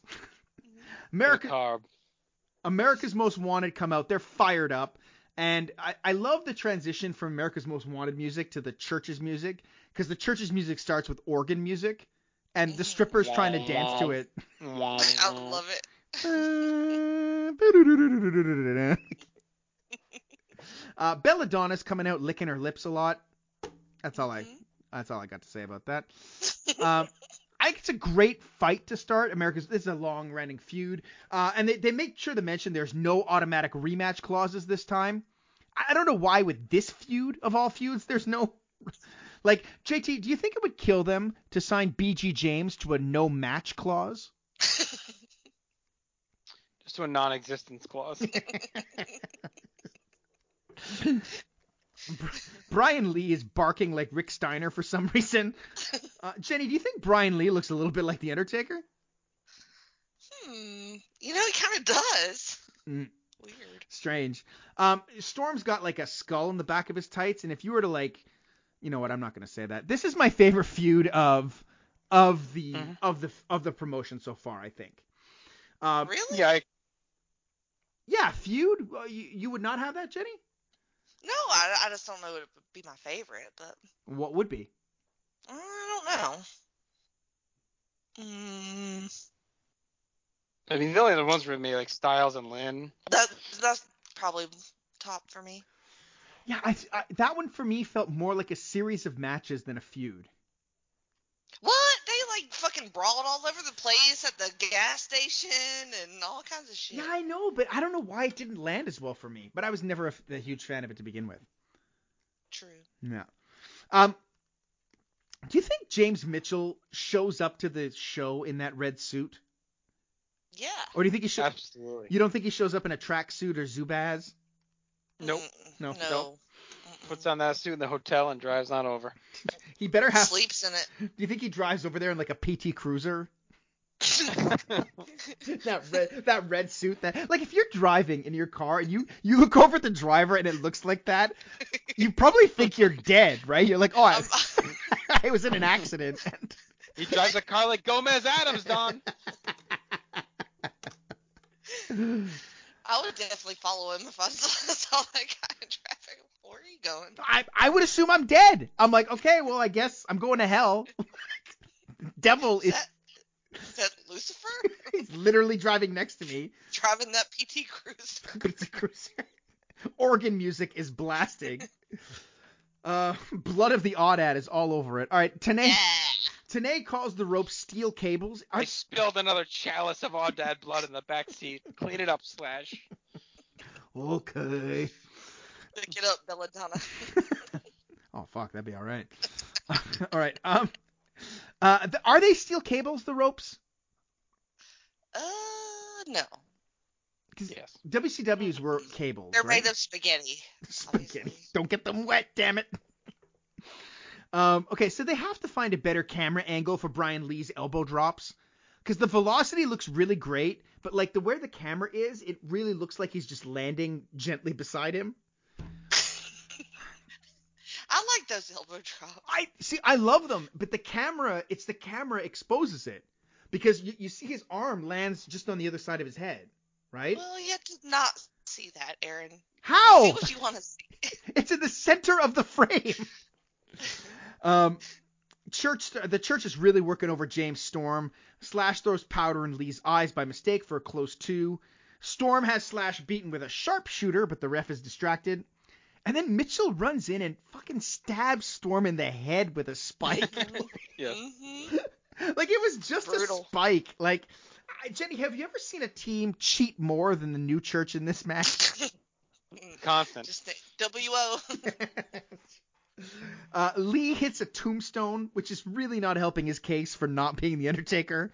America's Most Wanted come out. They're fired up. And I love the transition from America's Most Wanted music to the Church's music. Because the Church's music starts with organ music. And the strippers trying to dance to it. I love it. Belladonna's coming out licking her lips a lot. That's all I got to say about that. I think it's a great fight to start. This is a long-running feud. And they make sure to mention there's no automatic rematch clauses this time. I don't know why with this feud of all feuds there's no... Like, JT, do you think it would kill them to sign BG James to a no match clause? Just to a non-existence clause. Brian Lee is barking like Rick Steiner for some reason. Jenny, do you think Brian Lee looks a little bit like The Undertaker? He kind of does. Weird. Strange. Storm's got like a skull in the back of his tights, and if you were to like... You know what? I'm not going to say that. This is my favorite feud of the promotion so far, I think. Really? Yeah. Yeah, feud. You would not have that, Jenny? No, I just don't know what would be my favorite, but what would be? I don't know. I mean, the only other ones for me like Styles and Lynn. That's probably top for me. Yeah, that one for me felt more like a series of matches than a feud. What? They like fucking brawled all over the place at the gas station and all kinds of shit. Yeah, I know, but I don't know why it didn't land as well for me. But I was never a huge fan of it to begin with. True. Yeah. Do you think James Mitchell shows up to the show in that red suit? Yeah. Or do you think Absolutely. you don't think he shows up in a tracksuit or Zubaz? Nope. No. No. Nope. Puts on that suit in the hotel and drives on over. He better have. Sleeps in it. Do you think he drives over there in like a PT Cruiser? that red suit. That like if you're driving in your car and you look over at the driver and it looks like that, you probably think you're dead, right? You're like, oh, I was in an accident. He drives a car like Gomez Adams, Don. I would definitely follow him if I saw that guy in traffic. Where are you going? I would assume I'm dead. I'm like, okay, well, I guess I'm going to hell. Devil is that Lucifer? He's literally driving next to me. Driving that PT Cruiser. PT Cruiser. Organ music is blasting. Blood of the Aoudad is all over it. All right, Tenay calls the rope steel cables. I spilled another chalice of Aoudad blood in the back seat. Clean it up, Slash. Okay. Pick it up, Belladonna. Oh fuck, that'd be all right. All right. Are they steel cables? The ropes? No. Yes. WCW's were cables. They're right? made of spaghetti. Spaghetti. Obviously. Don't get them wet, damn it. Okay, so they have to find a better camera angle for Brian Lee's elbow drops. Because the velocity looks really great, but like where the camera is, it really looks like he's just landing gently beside him. I like those elbow drops. I love them, but the camera exposes it. Because you see his arm lands just on the other side of his head, right? Well, you have to not see that, Aaron. How? See what you want to see. It's in the center of the frame. The church is really working over James Storm. Slash throws powder in Lee's eyes by mistake for a close 2. Storm has Slash beaten with a sharpshooter, but the ref is distracted. And then Mitchell runs in and fucking stabs Storm in the head with a spike. Yes. Mm-hmm. Like it was just Brutal. a spike. Like, Jenny, have you ever seen a team cheat more than the New Church in this match? Constant. Just WO. Lee hits a tombstone, which is really not helping his case for not being the Undertaker.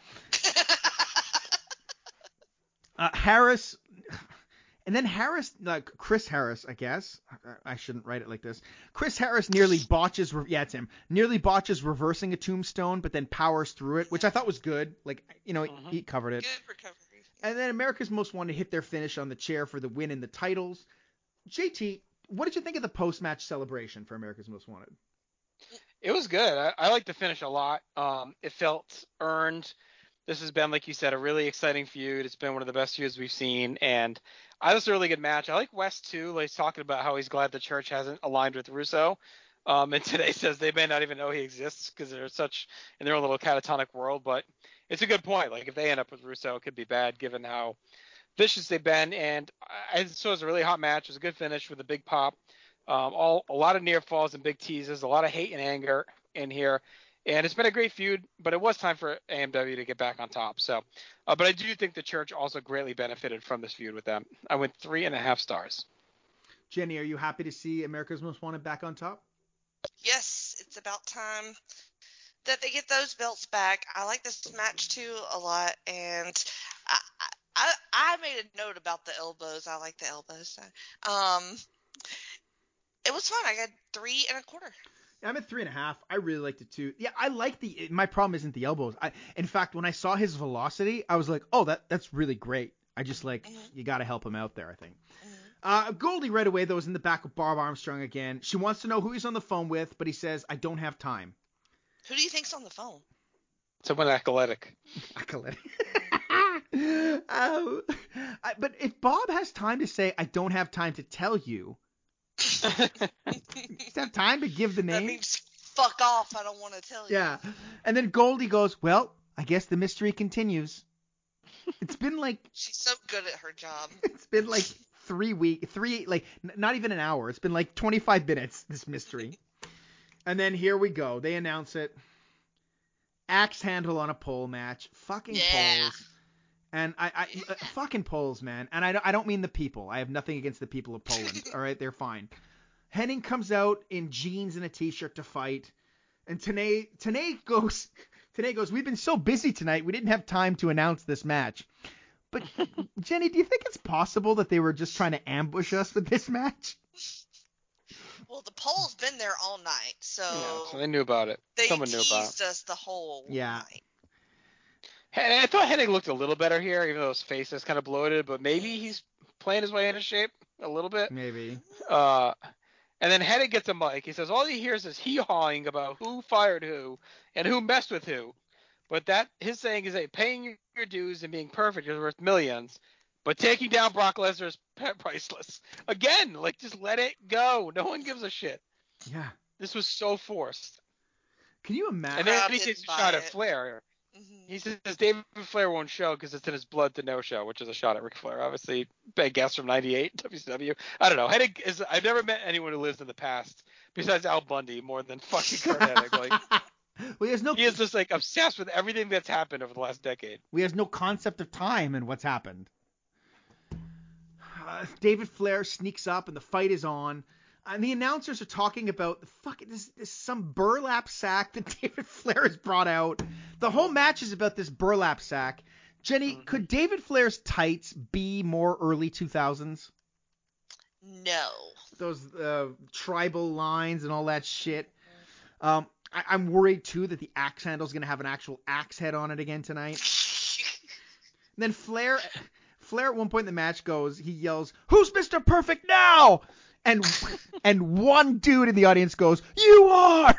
Harris, and then Chris Harris, I guess. I shouldn't write it like this. Chris Harris nearly botches. It's him. Nearly botches reversing a tombstone, but then powers through it, which I thought was good. Like, he covered it. Good recovery. And then America's Most Wanted hit their finish on the chair for the win in the titles. JT, what did you think of the post-match celebration for America's Most Wanted? It was good. I liked the finish a lot. It felt earned. This has been, like you said, a really exciting feud. It's been one of the best feuds we've seen, and I thought it was a really good match. I like West too. Like, he's talking about how he's glad the church hasn't aligned with Russo. And today says they may not even know he exists because they're such in their own little catatonic world. But it's a good point. Like, if they end up with Russo, it could be bad given how vicious they've been. And I saw it was a really hot match. It was a good finish with a big pop. A lot of near falls and big teases, a lot of hate and anger in here. And it's been a great feud, but it was time for AMW to get back on top. So, but I do think the church also greatly benefited from this feud with them. I went 3.5 stars. Jenny, are you happy to see America's Most Wanted back on top? Yes, it's about time that they get those belts back. I like this match too a lot, and I made a note about the elbows. I like the elbows. It was fun. I got 3.25. I'm at 3.5. I really liked it too. Yeah, I like my problem isn't the elbows. In fact, when I saw his velocity, I was like, oh, that's really great. I just you got to help him out there, I think. Goldie right away, though, is in the back of Barb Armstrong again. She wants to know who he's on the phone with, but he says, I don't have time. Who do you think's on the phone? Someone athletic. But if Bob has time to say, I don't have time to tell you, does he have time to give the name? That means fuck off. I don't want to tell you. Yeah. And then Goldie goes, well, I guess the mystery continues. It's been she's so good at her job. It's been 3 weeks, not even an hour. It's been 25 minutes, this mystery. And then here we go. They announce it. Axe handle on a pole match. Fucking poles. And I fucking Poles, man. And I don't mean the people. I have nothing against the people of Poland. All right, they're fine. Hennig comes out in jeans and a t-shirt to fight. And Tenay goes, we've been so busy tonight, we didn't have time to announce this match. But Jenny, do you think it's possible that they were just trying to ambush us with this match? Well, the poll's been there all night, so Yeah, so they knew about it. they Someone knew about it. teased us the whole night. And I thought Hennig looked a little better here, even though his face is kind of bloated. But maybe he's playing his way into shape a little bit. Maybe. And then Hennig gets a mic. He says all he hears is hee-hawing about who fired who and who messed with who. But that his saying is that paying your dues and being perfect is worth millions. But taking down Brock Lesnar is priceless. Again, like, just let it go. No one gives a shit. Yeah. This was so forced. Can you imagine? And then Crowd he didn't takes a buy shot at it. Flair. Mhm. He says David Flair won't show because it's in his blood to no show, which is a shot at Ric Flair. Obviously, big guess from '98 WCW. I don't know. Hennig is. I've never met anyone who lives in the past besides Al Bundy more than fucking Kurt Hennig. Like, well, he is just like obsessed with everything that's happened over the last decade. he has no concept of time and what's happened. David Flair sneaks up and the fight is on. And the announcers are talking about this some burlap sack that David Flair has brought out. The whole match is about this burlap sack. Jenny, could David Flair's tights be more early 2000s? No. Those tribal lines and all that shit. I'm worried too that the axe handle is going to have an actual axe head on it again tonight. And then Flair at one point in the match he yells, "Who's Mr. Perfect now?" And one dude in the audience goes, "You are!"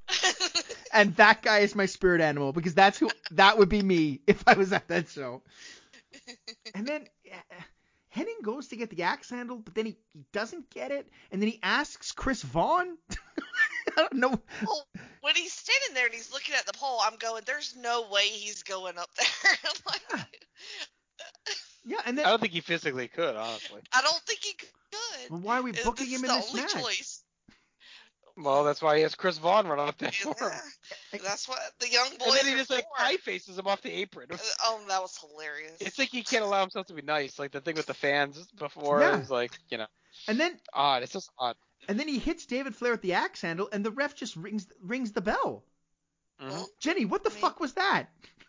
And that guy is my spirit animal because that would be me if I was at that show. And then Hennig goes to get the axe handle, but then he doesn't get it. And then he asks Chris Vaughn. I don't know. Well, when he's standing there and he's looking at the pole, I'm going, there's no way he's going up there. Like, yeah, and then I don't think he physically could, honestly. I don't think he could. Well, why are we booking him in this match? Choice. Well, that's why he has Chris Vaughn run up there for him. That's what the young boys And then he are just like for. pie faces him off the apron. Oh, that was hilarious. It's like he can't allow himself to be nice. Like the thing with the fans before is like, And then odd. It's just odd. And then he hits David Flair with the axe handle, and the ref just rings the bell. Mm-hmm. Well, Jenny, what the fuck was that?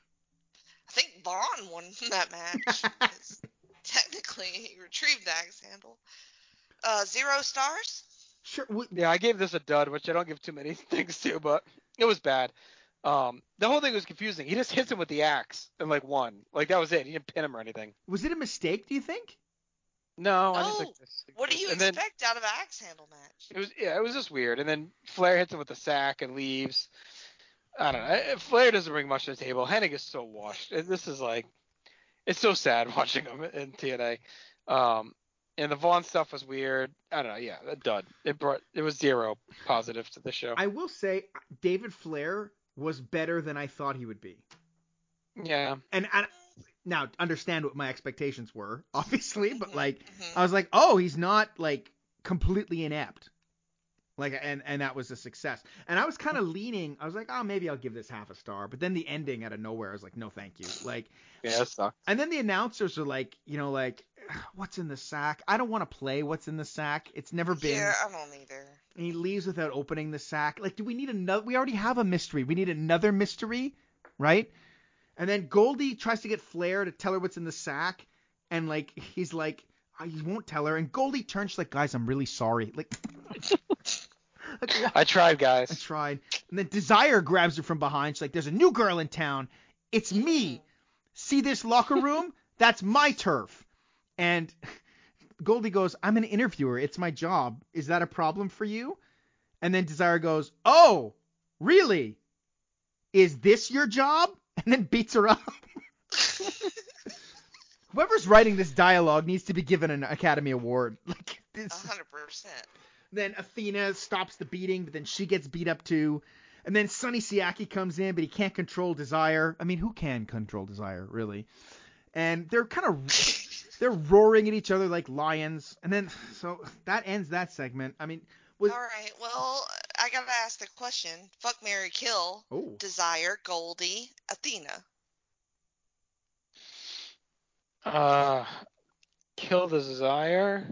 I think Vaughn won that match. Technically, he retrieved the axe handle. 0 stars? Sure. Yeah, I gave this a dud, which I don't give too many things to, but it was bad. The whole thing was confusing. He just hits him with the axe and won. Like that was it. He didn't pin him or anything. Was it a mistake, do you think? No, I didn't think this. What do you expect out of an axe handle match? It was just weird. And then Flair hits him with the sack and leaves. I don't know. Flair doesn't bring much to the table. Hennig is so washed. This is it's so sad watching him in TNA. And the Vaughn stuff was weird. I don't know. Yeah, a dud. It was 0 positive to the show. I will say David Flair was better than I thought he would be. Yeah. And now understand what my expectations were, obviously, but I was like, oh, he's not completely inept. And that was a success. And I was kind of leaning. I was like, oh, maybe I'll give this half a star. But then the ending out of nowhere, I was like, no, thank you. Yeah, that sucks. And then the announcers are what's in the sack? I don't want to play what's in the sack. It's never been. Yeah, I don't either. And he leaves without opening the sack. Do we need another? We already have a mystery. We need another mystery, right? And then Goldie tries to get Flair to tell her what's in the sack, and he's like, he won't tell her. And Goldie turns, she's like, guys, I'm really sorry. I tried, guys. I tried. And then Desire grabs her from behind. She's like, there's a new girl in town. It's me. See this locker room? That's my turf. And Goldie goes, I'm an interviewer. It's my job. Is that a problem for you? And then Desire goes, oh, really? Is this your job? And then beats her up. Whoever's writing this dialogue needs to be given an Academy Award. 100%. Then Athena stops the beating, but then she gets beat up too. And then Sonny Siaki comes in, but he can't control Desire. I mean, who can control Desire, really? And they're they're roaring at each other like lions. And then, so that ends that segment. I mean, all right, well, I gotta ask the question. Fuck, marry, kill. Oh. Desire, Goldie, Athena. Kill the Desire.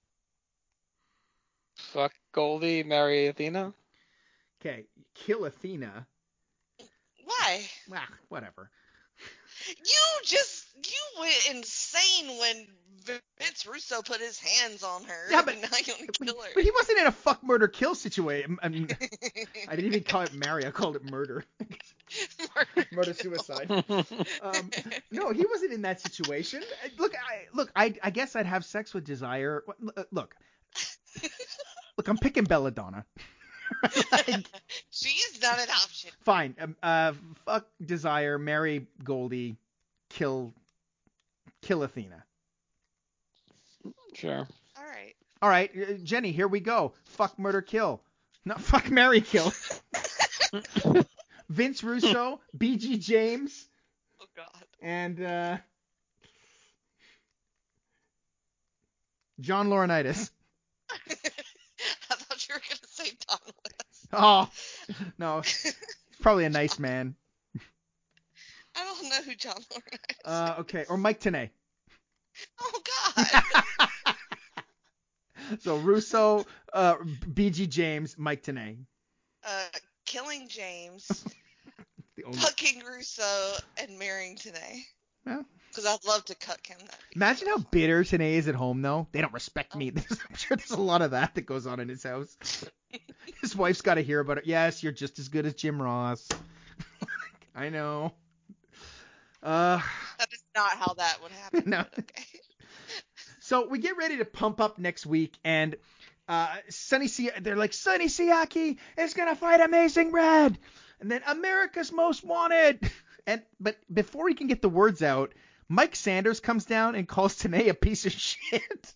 Fuck Goldie, marry Athena. Okay, kill Athena. Why? Whatever. You went insane when Vince Russo put his hands on her. Yeah, but and now you want to kill her. But he wasn't in a fuck, murder, kill situation. I mean, I didn't even call it marry. I called it murder. Murder suicide. No, he wasn't in that situation. I guess I'd have sex with Desire. Look, I'm picking Belladonna. Like, She's not an option. fine. Fuck Desire, marry Goldie, kill Athena. Sure. All right. Jenny, here we go. Fuck, murder, kill. Not fuck, marry, kill. Vince Russo, BG James, Oh God. and John Laurinaitis. I thought you were gonna say Don West. Oh, no. He's probably a nice man. I don't know who John Laurinaitis is. Okay. Or Mike Tenay. Oh God. So Russo, BG James, Mike Tenay. Killing James, The only... fucking Russo, and marrying Tenay. Well, Because I'd love to cuck him. imagine how bitter Tenay is at home, though. They don't respect me. I'm sure there's a lot of that goes on in his house. His wife's got to hear about it. Yes, you're just as good as Jim Ross. I know. That is not how that would happen. No. But okay. So we get ready to pump up next week, and they're like, Sonny Siaki is gonna fight Amazing Red, and then America's Most Wanted. But before he can get the words out, Mike Sanders comes down and calls Tenay a piece of shit.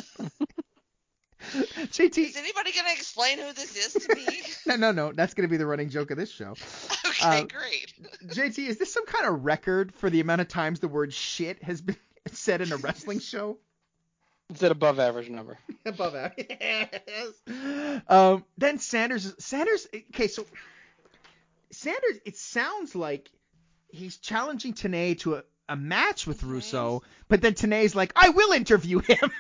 JT, Is anybody gonna explain who this is to me? no, that's gonna be the running joke of this show. Okay, great. JT, is this some kind of record for the amount of times the word shit has been said in a wrestling show? It's an above average number. Above average. Yes. Then Sanders. Okay, so Sanders. It sounds like he's challenging Tenay to a match with Russo, but then Tanay's like, I will interview him.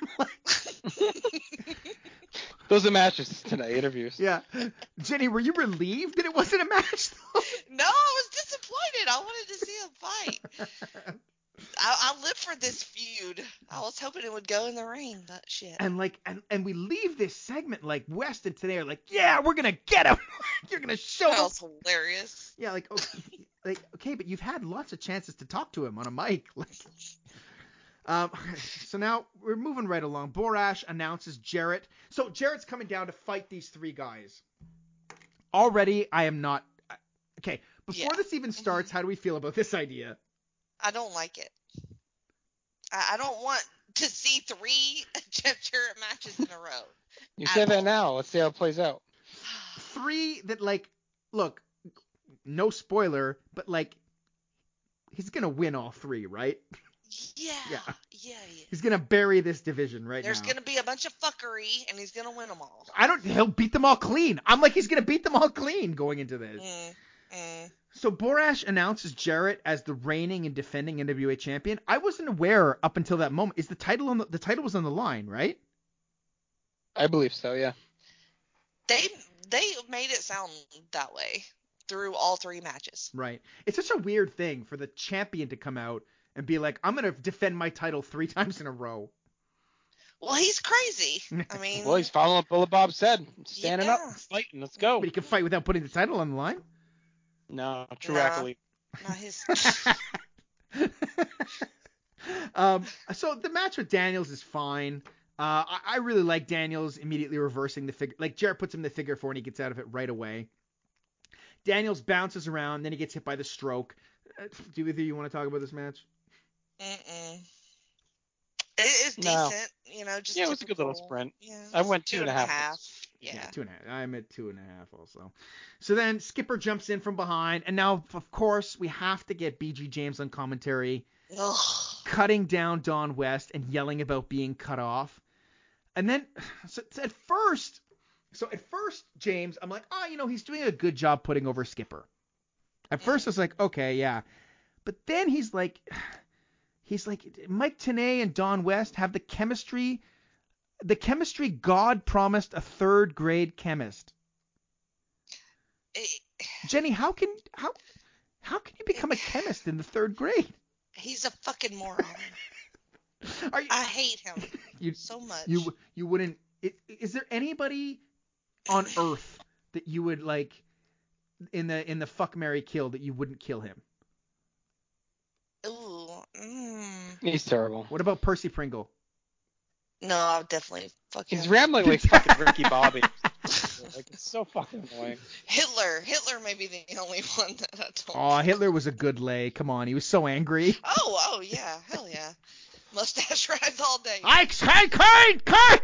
Those are matches tonight, interviews. Yeah. Jenny, were you relieved that it wasn't a match, though? No, I was disappointed. I wanted to see him fight. I live for this feud. I was hoping it would go in the ring, but shit. And we leave this segment like West and Tenay are like, yeah, we're gonna get him. You're gonna show That him. was hilarious. Yeah, okay, but you've had lots of chances to talk to him on a mic. So now we're moving right along. Borash announces Jarrett. So Jarrett's coming down to fight these three guys. Already, I am not. Okay, before this even starts, how do we feel about this idea? I don't like it. I don't want to see 3 Jarrett matches in a row. You say that now. Let's see how it plays out. 3 that, like, look, no spoiler, but, like, he's going to win all 3, right? Yeah. He's going to bury this division right There's now. going to be a bunch of fuckery, and he's going to win them all. He'll beat them all clean. I'm like, he's going to beat them all clean going into this. So Borash announces Jarrett as the reigning and defending NWA champion. I wasn't aware up until that moment. Is the title the title was on the line, right? I believe so, yeah. They made it sound that way through all 3 matches. Right. It's such a weird thing for the champion to come out and be like, I'm going to defend my title 3 times in a row. Well, he's crazy. I mean, Well, he's following what Billy Bob said. Standing up, Yeah. fighting. Let's go. But he can fight without putting the title on the line. No, true Nah. accolade. not his. So the match with Daniels is fine. I really like Daniels immediately reversing the figure. Like, Jarrett puts him in the figure 4 and he gets out of it right away. Daniels bounces around, then he gets hit by the stroke. Do either of you want to talk about this match? It's No. decent, you know. Just Yeah, it was a good little typical. sprint. Yeah, I went 2.5. Yeah. 2.5. I'm at 2.5 also. So then Skipper jumps in from behind, and now, of course, we have to get BG James on commentary, Ugh. cutting down Don West and yelling about being cut off. And then, so at first, James, I'm like, he's doing a good job putting over Skipper. At first, I was like, okay, yeah. But then he's like, Mike Tenay and Don West have the chemistry God promised a 3rd grade chemist. Jenny, how can you become a chemist in the 3rd grade? He's a fucking moron. Are you, I hate him you so much. you wouldn't. Is there anybody on Earth that you would like in the fuck Mary kill that you wouldn't kill him? Ooh. He's terrible. What about Percy Pringle? No, I'll definitely fuck him. He's rambling like fucking Ricky Bobby. Like, it's so fucking annoying. Hitler may be the only one that I don't. Oh, Hitler was a good lay. Come on, he was so angry. Oh yeah, hell yeah. Mustache rides all day. Kind!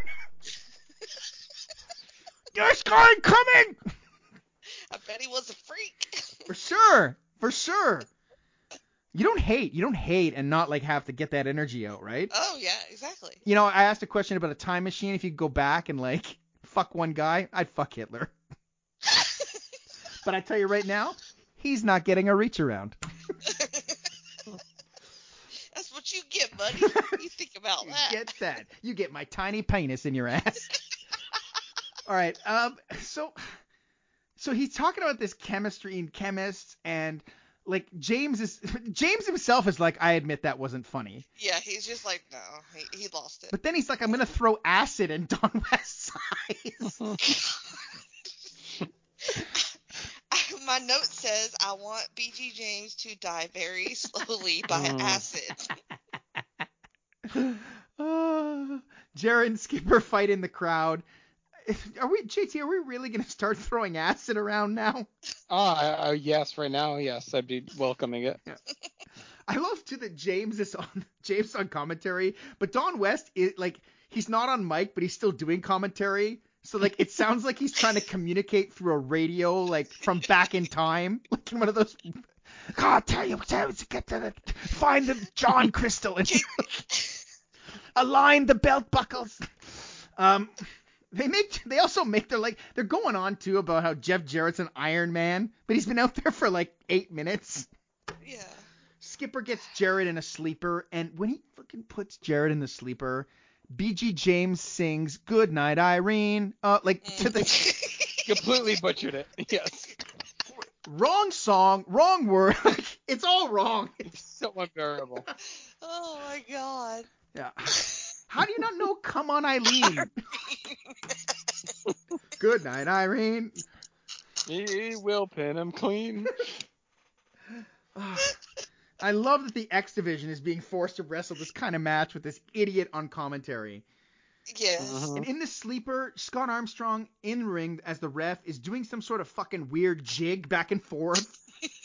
There's kind coming! I bet he was a freak. For sure. You don't hate and not like have to get that energy out, right? Oh yeah, exactly. You know, I asked a question about a time machine. If you could go back and like fuck one guy, I'd fuck Hitler. But I tell you right now, he's not getting a reach around. That's what you get, buddy. You think about that. Get that. You get my tiny penis in your ass. All right. So he's talking about this chemistry and chemists and like James himself is like, I admit that wasn't funny. Yeah, he's just like, no, he lost it. But then he's like, I'm gonna throw acid in Don West's eyes. My note says I want BG James to die very slowly by acid. Jarrett and Skipper fight in the crowd. Are we really gonna start throwing acid around now? Yes, right now, yes, I'd be welcoming it. Yeah. I love too that James on commentary, but Don West is like, he's not on mic, but he's still doing commentary. So like it sounds like he's trying to communicate through a radio, like from back in time, like in one of those. God, tell you to get to the find the John Crystal and align the belt buckles. They also make they're going on too about how Jeff Jarrett's an Iron Man, but he's been out there for like 8 minutes. Yeah. Skipper gets Jarrett in a sleeper, and when he fucking puts Jarrett in the sleeper, BG James sings "Good Night, Irene," to the Completely butchered it. Yes. wrong song, wrong word. It's all wrong. It's so unbearable. Oh my god. Yeah. How do you not know "Come On, Eileen"? Good night, Irene. He will pin him clean. I love that the X Division is being forced to wrestle this kind of match with this idiot on commentary. Yes. And in the sleeper, Scott Armstrong in ring as the ref is doing some sort of fucking weird jig back and forth.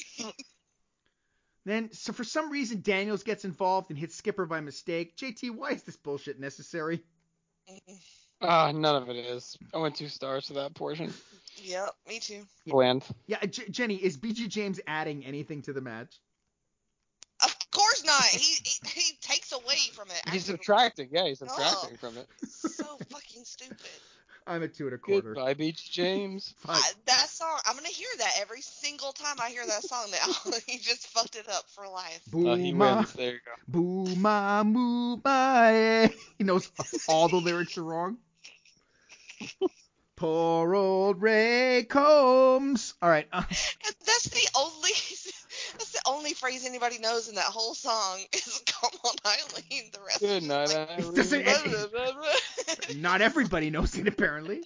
Then, so for some reason, Daniels gets involved and hits Skipper by mistake. JT, why is this bullshit necessary? None of it is. I went 2 stars to that portion. Yep, me too. Bland. Yeah, Jenny, is BG James adding anything to the match? Of course not. He takes away from it. He's subtracting. Yeah, he's subtracting from it. So fucking stupid. I'm at 2 1/4. Goodbye, Beach James. That song, I'm gonna hear that every single time I hear that song now. He just fucked it up for life. He wins. There you go. Boo ma moo ma. He knows all the lyrics are wrong. Poor old Ray Combs. All right. That's the only phrase anybody knows in that whole song is "Come on, Eileen." The rest Good is night, Eileen. Not everybody knows it apparently.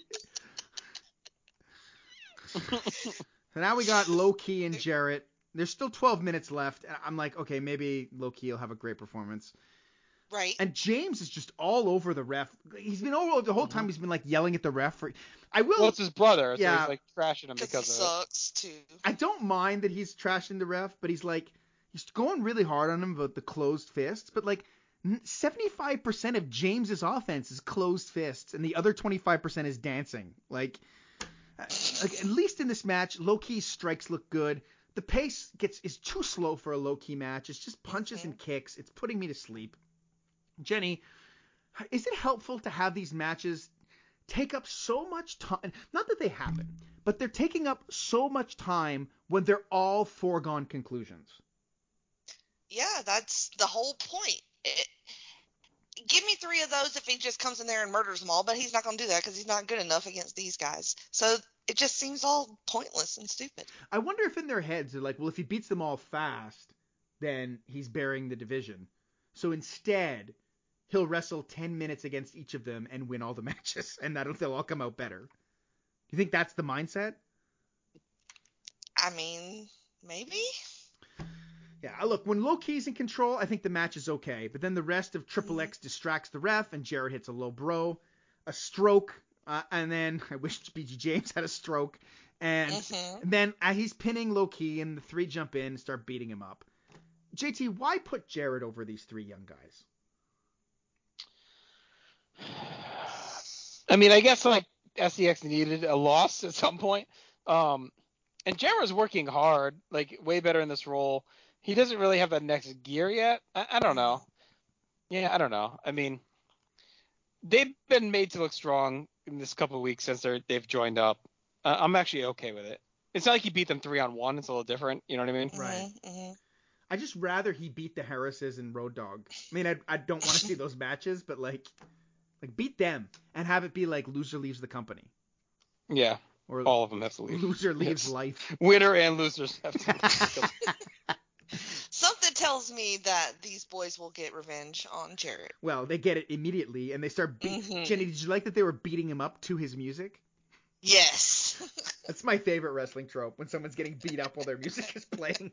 So now we got Low Key and Jarrett. There's still 12 minutes left. And I'm like, okay, maybe Low Key will have a great performance. Right. And James is just all over the ref. He's been over the whole time. He's been like yelling at the ref. Well, it's his brother, so yeah, he's like trashing him because of sucks too. I don't mind that he's trashing the ref, but he's going really hard on him about the closed fists. But like 75% of James's offense is closed fists, and the other 25% is dancing. Like at least in this match, Low Key's strikes look good. The pace is too slow for a Low Key match. It's just punches and kicks. It's putting me to sleep. Jenny, is it helpful to have these matches take up so much time? Not that they happen, but they're taking up so much time when they're all foregone conclusions. Yeah, that's the whole point. Give me 3 of those if he just comes in there and murders them all, but he's not going to do that because he's not good enough against these guys. So it just seems all pointless and stupid. I wonder if in their heads they're like, well, if he beats them all fast, then he's burying the division. So instead, he'll wrestle 10 minutes against each of them and win all the matches, and they'll all come out better. Do you think that's the mindset? I mean, maybe. Yeah, look, when Low Ki's in control, I think the match is okay. But then the rest of Triple X distracts the ref, and Jarrett hits a low blow, a stroke, and then I wish BG James had a stroke. And then he's pinning Low Ki, and the three jump in and start beating him up. JT, why put Jarrett over these three young guys? I mean, I guess like SEX needed a loss at some point. And Jarrett's working hard, like way better in this role. He doesn't really have that next gear yet. I don't know. Yeah, I don't know. I mean, they've been made to look strong in this couple of weeks since they've joined up. I'm actually okay with it. It's not like he beat them 3-on-1. It's a little different. You know what I mean? Right. I just rather he beat the Harrises and Road Dogg. I mean, I don't want to see those matches, but like beat them and have it be like loser leaves the company. Yeah. Or all of them have to leave. Loser leaves life. Winner and losers have to leave. Something tells me that these boys will get revenge on Jarrett. Well, they get it immediately, and they start beating. Jenny, did you like that they were beating him up to his music? Yes. That's my favorite wrestling trope, when someone's getting beat up while their music is playing.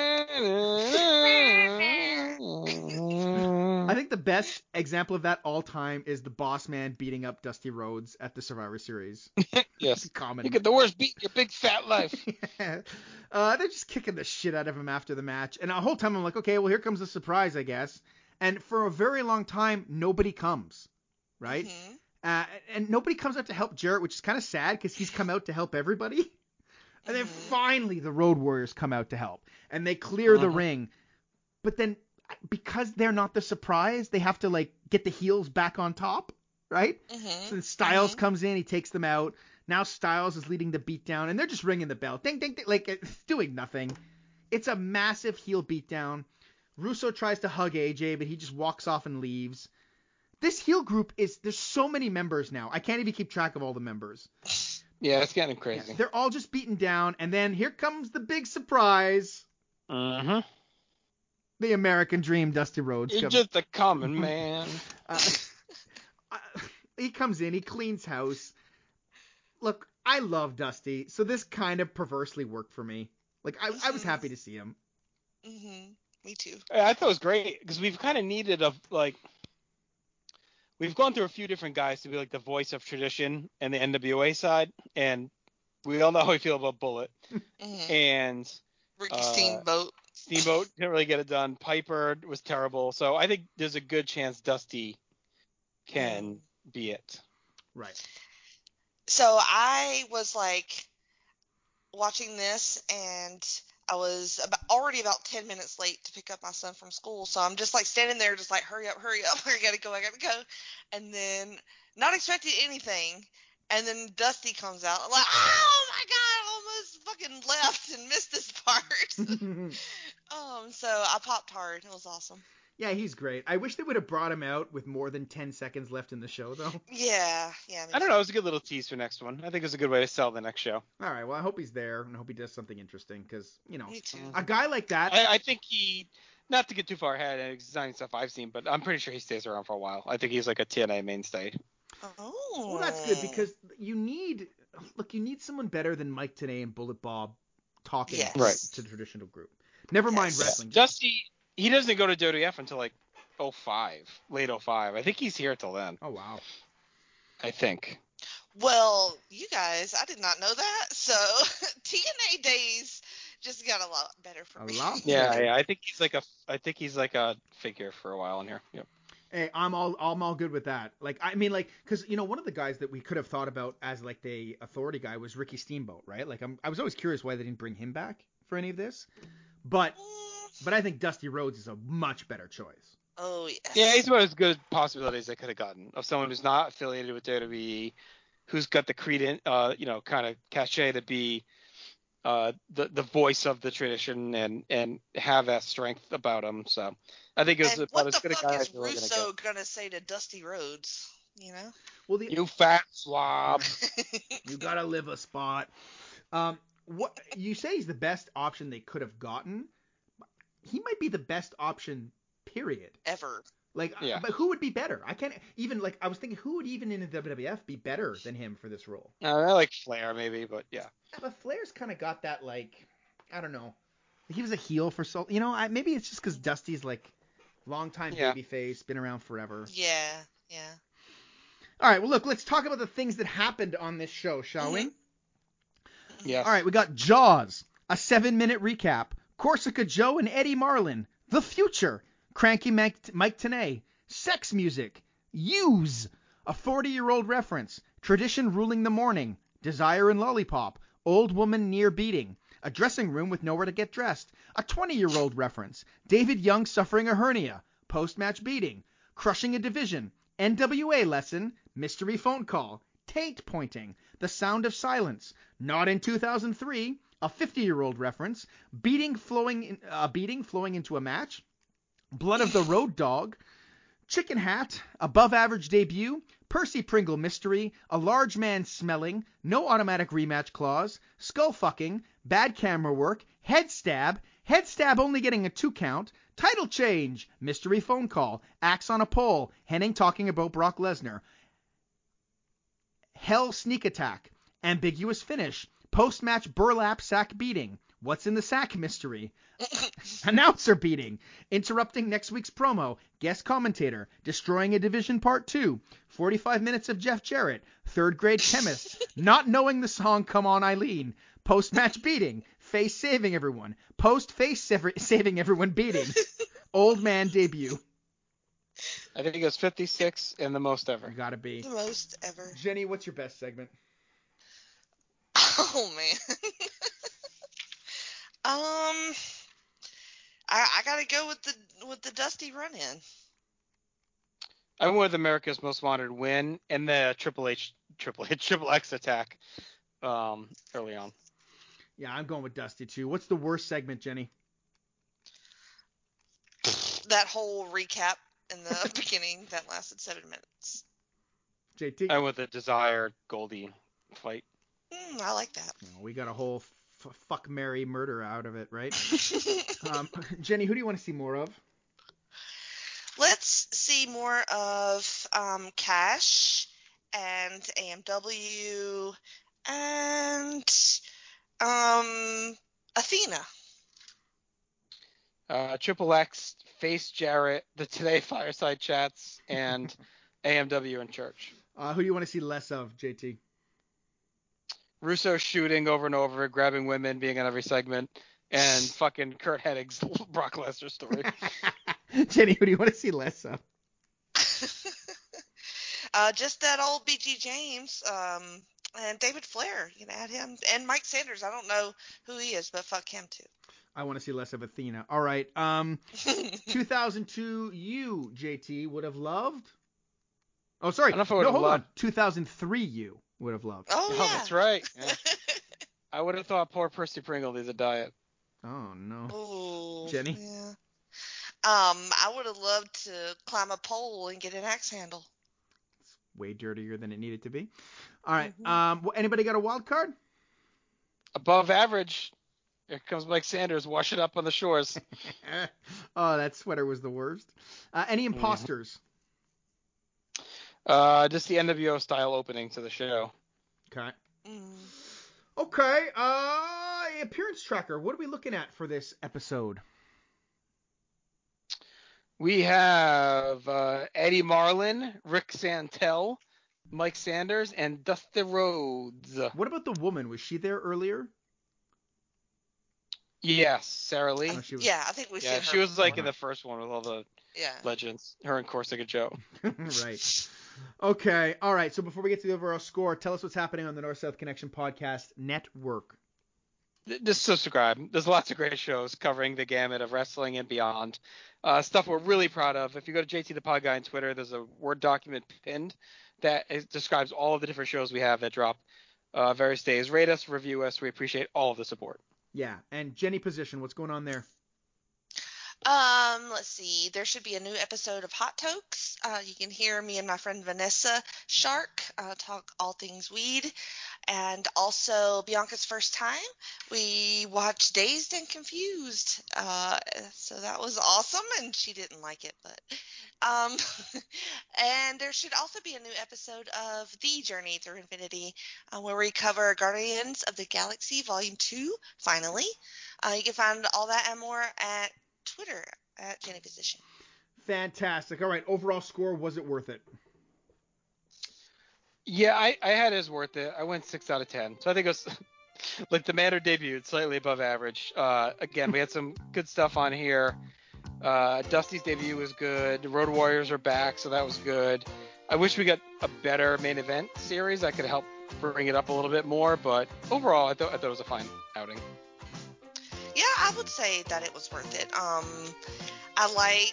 I think the best example of that all time is the Boss Man beating up Dusty Rhodes at the Survivor Series. Yes. Common. You get the worst beat in your big fat life. Yeah. They're just kicking the shit out of him after the match. And the whole time I'm like, okay, well, here comes the surprise, I guess. And for a very long time, nobody comes, right? And nobody comes out to help Jarrett, which is kind of sad because he's come out to help everybody. And then finally the Road Warriors come out to help. And they clear the ring. But then because they're not the surprise, they have to like get the heels back on top, right? So then Styles comes in, he takes them out. Now Styles is leading the beatdown, and they're just ringing the bell. Ding, ding, ding. Like, it's doing nothing. It's a massive heel beatdown. Russo tries to hug AJ, but he just walks off and leaves. This heel group there's so many members now. I can't even keep track of all the members. Yeah, it's getting crazy. Yeah, they're all just beaten down, and then here comes the big surprise. The American Dream, Dusty Rhodes. You're just a common man. He comes in, he cleans house. Look, I love Dusty, so this kind of perversely worked for me. Like, I was happy to see him. Me too. I thought it was great because we've kind of needed we've gone through a few different guys to be like the voice of tradition and the NWA side, and we all know how we feel about Bullet. And Ricky Steamboat. Steamboat didn't really get it done. Piper was terrible. So I think there's a good chance Dusty can be it. Right. So I was like watching this, and I was already about 10 minutes late to pick up my son from school. So I'm just like standing there, just like, hurry up. I gotta go. And then not expecting anything. And then Dusty comes out. I'm like, oh my God, I almost fucking left and missed this part. So I popped hard. It was awesome. Yeah, he's great. I wish they would have brought him out with more than 10 seconds left in the show, though. Yeah. I don't know. It was a good little tease for next one. I think it's a good way to sell the next show. All right. Well, I hope he's there, and I hope he does something interesting, because, you know, Me too. a guy like that. I think not to get too far ahead, and exciting stuff I've seen, but I'm pretty sure he stays around for a while. I think he's like a TNA mainstay. Oh. Well, that's good, because you need someone better than Mike Tenay and Bullet Bob talking to the traditional group. Never mind wrestling. Dusty, he doesn't go to WWF until like 05, late 05. I think he's here till then. Oh, wow. I think. Well, you guys, I did not know that. So TNA days just got a lot better for me. Yeah. I think he's like a figure for a while in here. Yep. Hey, I'm all good with that. Like, I mean, like, because one of the guys that we could have thought about as like the authority guy was Ricky Steamboat, right? Like, I was always curious why they didn't bring him back for any of this, but I think Dusty Rhodes is a much better choice. Oh yes. Yeah, he's one of those good possibilities they could have gotten of someone who's not affiliated with WWE, who's got the credence, kind of cachet to be the voice of the tradition and have that strength about him. So I think it was about as good a guy as we were going to get. What the fuck is Russo gonna say to Dusty Rhodes? You know? Well, you fat slob. You gotta live a spot. What you say he's the best option they could have gotten? He might be the best option, period. Ever. Like, Yeah. but who would be better? I can't even, like, I was thinking, who would even in the WWF be better than him for this role? I like Flair maybe, but yeah. But Flair's kind of got that, like, I don't know. He was a heel for so, maybe it's just because Dusty's, like, longtime Yeah. babyface, been around forever. Yeah. All right, well, look, let's talk about the things that happened on this show, shall we? Yes. All right, we got Jaws, a 7-minute recap, Corsica Joe and Eddie Marlin, The Future, Cranky Mike Tenay, Sex Music, Use, a 40-year-old reference, Tradition Ruling the Morning, Desire and Lollipop, Old Woman Near Beating, a dressing room with nowhere to get dressed, a 20-year-old reference, David Young suffering a hernia, post-match beating, crushing a division, NWA lesson, mystery phone call, taint pointing, the sound of silence, not in 2003, a 50-year-old reference, beating flowing into a match, blood of the road dog, chicken hat, above average debut, Percy Pringle mystery, a large man smelling, no automatic rematch clause, skull fucking, bad camera work, head stab only getting a 2 count, title change, mystery phone call, axe on a pole, Hennig talking about Brock Lesnar, hell sneak attack, ambiguous finish, post-match burlap sack beating, what's in the sack mystery, announcer beating, interrupting next week's promo, guest commentator, destroying a division part 2, 45 minutes of Jeff Jarrett, third grade chemist, not knowing the song Come On Eileen, post-match beating, face saving everyone, post-face saving everyone beating, old man debut. I think it was 56 and the most ever. Gotta be. The most ever. Jenny, what's your best segment? Oh man. I gotta go with the Dusty run-in. I went with America's Most Wanted win and the Triple X attack early on. Yeah, I'm going with Dusty too. What's the worst segment, Jenny? That whole recap in the beginning that lasted 7 minutes. JT? I went with the Desire Goldie fight. I like that. Oh, we got a whole fuck, marry, murder out of it, right? Jenny, who do you want to see more of? Let's see more of Cash and AMW and Athena. Triple X, Face Jarrett, the Today Fireside Chats, and AMW in church. Who do you want to see less of, JT? Russo shooting over and over, grabbing women, being on every segment, and fucking Kurt Hennig's Brock Lesnar story. Jenny, who do you want to see less of? Just that old BG James and David Flair. You can add him. And Mike Sanders. I don't know who he is, but fuck him too. I want to see less of Athena. All right. 2002, you, JT, would have loved. Oh, sorry. I don't know if I would have hold loved. on. 2003, you would have loved. Oh, yeah. That's right. Yeah. I would have thought poor Percy Pringle needs a diet. Oh, no. Ooh, Jenny? Yeah. I would have loved to climb a pole and get an axe handle. It's way dirtier than it needed to be. All right. Anybody got a wild card? Above average. Here comes Mike Sanders, wash it up on the shores. Oh, that sweater was the worst. Any imposters? Just the NWO style opening to the show. Okay. Okay. Appearance tracker. What are we looking at for this episode? We have Eddie Marlin, Rick Santel, Mike Sanders, and Dusty Rhodes. What about the woman? Was she there earlier? Yes, Sarah Lee. Oh, she was... Yeah, I think we've seen her. She was like before. in the first one with all the Yeah. legends. Her and Corsica Joe. Right. Okay. All right. So before we get to the overall score, tell us what's happening on the North-South Connection Podcast Network. Just subscribe. There's lots of great shows covering the gamut of wrestling and beyond. Stuff we're really proud of. If you go to JT the Pod Guy on Twitter, there's a Word document pinned that describes all of the different shows we have that drop various days. Rate us, review us. We appreciate all of the support. Yeah. And Jenny Position, what's going on there? Let's see. There should be a new episode of Hot Tokes. You can hear me and my friend Vanessa Shark talk all things weed. And also Bianca's first time, we watched Dazed and Confused. So that was awesome, and she didn't like it, but and there should also be a new episode of The Journey Through Infinity, where we cover Guardians of the Galaxy Volume 2, finally. You can find all that and more at Twitter at Jenny Position. Fantastic. All right, overall score, was it worth it? Yeah, I had it as worth it. I went 6 out of 10. So I think it was like the Manor debuted slightly above average. Again, we had some good stuff on here. Dusty's debut was good. The Road Warriors are back, so that was good. I wish we got a better main event series that could help bring it up a little bit more, but overall, I thought it was a fine outing. Yeah, I would say that it was worth it. I like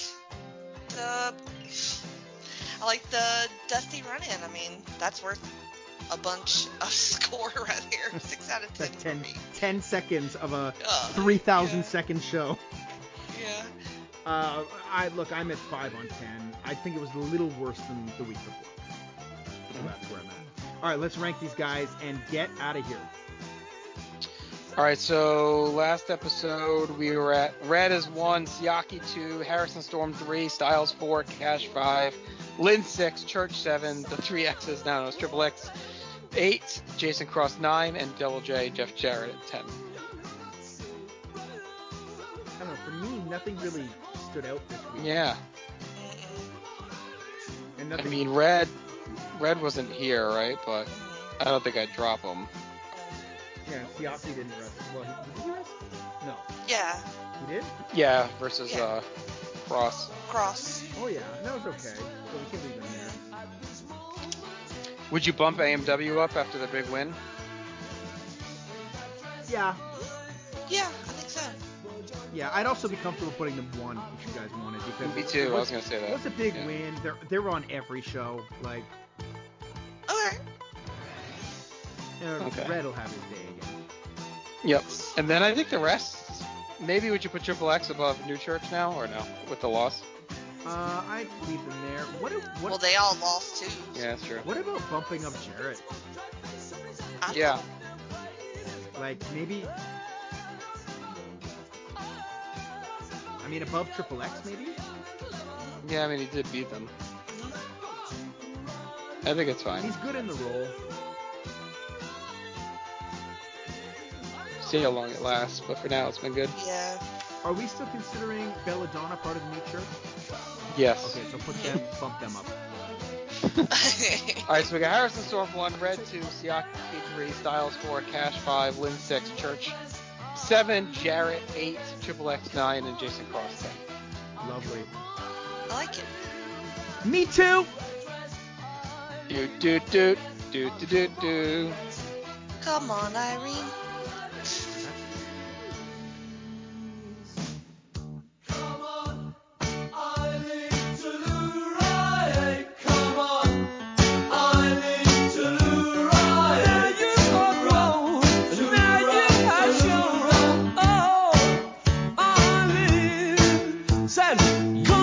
the Dusty run-in. I mean, that's worth a bunch of score right here. 6 out of 10 That's for me. 10 seconds of a 3,000 second show. Yeah. I'm at 5 on 10. I think it was a little worse than the week before. So that's where I'm at. All right, let's rank these guys and get out of here. All right, so last episode we were at Red is 1, Siaki 2, Harrison Storm 3, Styles 4, Cash 5, Lynn 6, Church 7, the 3 X's now known as Triple X 8, Jason Cross 9, and Double J Jeff Jarrett at 10. I don't know, for me, nothing really stood out this week. Yeah. And I nothing... mean, Red wasn't here, right? But I don't think I'd drop him. Yeah, Siaki didn't rest. Well, did he rest? No. Yeah. He did? Yeah, versus Cross. Oh, yeah, that was okay. So we can leave him there. Would you bump AMW up after the big win? Yeah. Yeah, I think so. Yeah, I'd also be comfortable putting them 1 if you guys wanted. Because Me too, I was going to say that. It was a big win. They're on every show. Like, Okay. Okay. Red will have his day again. Yep. And then I think the rest, maybe would you put Triple X above New Church now, or no, with the loss? I'd leave them there. What? Well, they all lost too. Yeah, that's true. What about bumping up Jarrett? Yeah. Like, maybe... I mean, above Triple X, maybe? Yeah, I mean, he did beat them. I think it's fine. He's good in the role. See how long it lasts, but for now it's been good. Yeah. Are we still considering Belladonna part of the New Church? Yes. Okay, so bump them up. Alright, so we got Harrison Storm 1, Red 2, Siaki 3, Styles 4, Cash 5, Lynn 6, Church 7, Jarrett 8, Triple X 9, and Jason Cross 10. Lovely. I like it. Me too! Do. Come on, Irene. Go!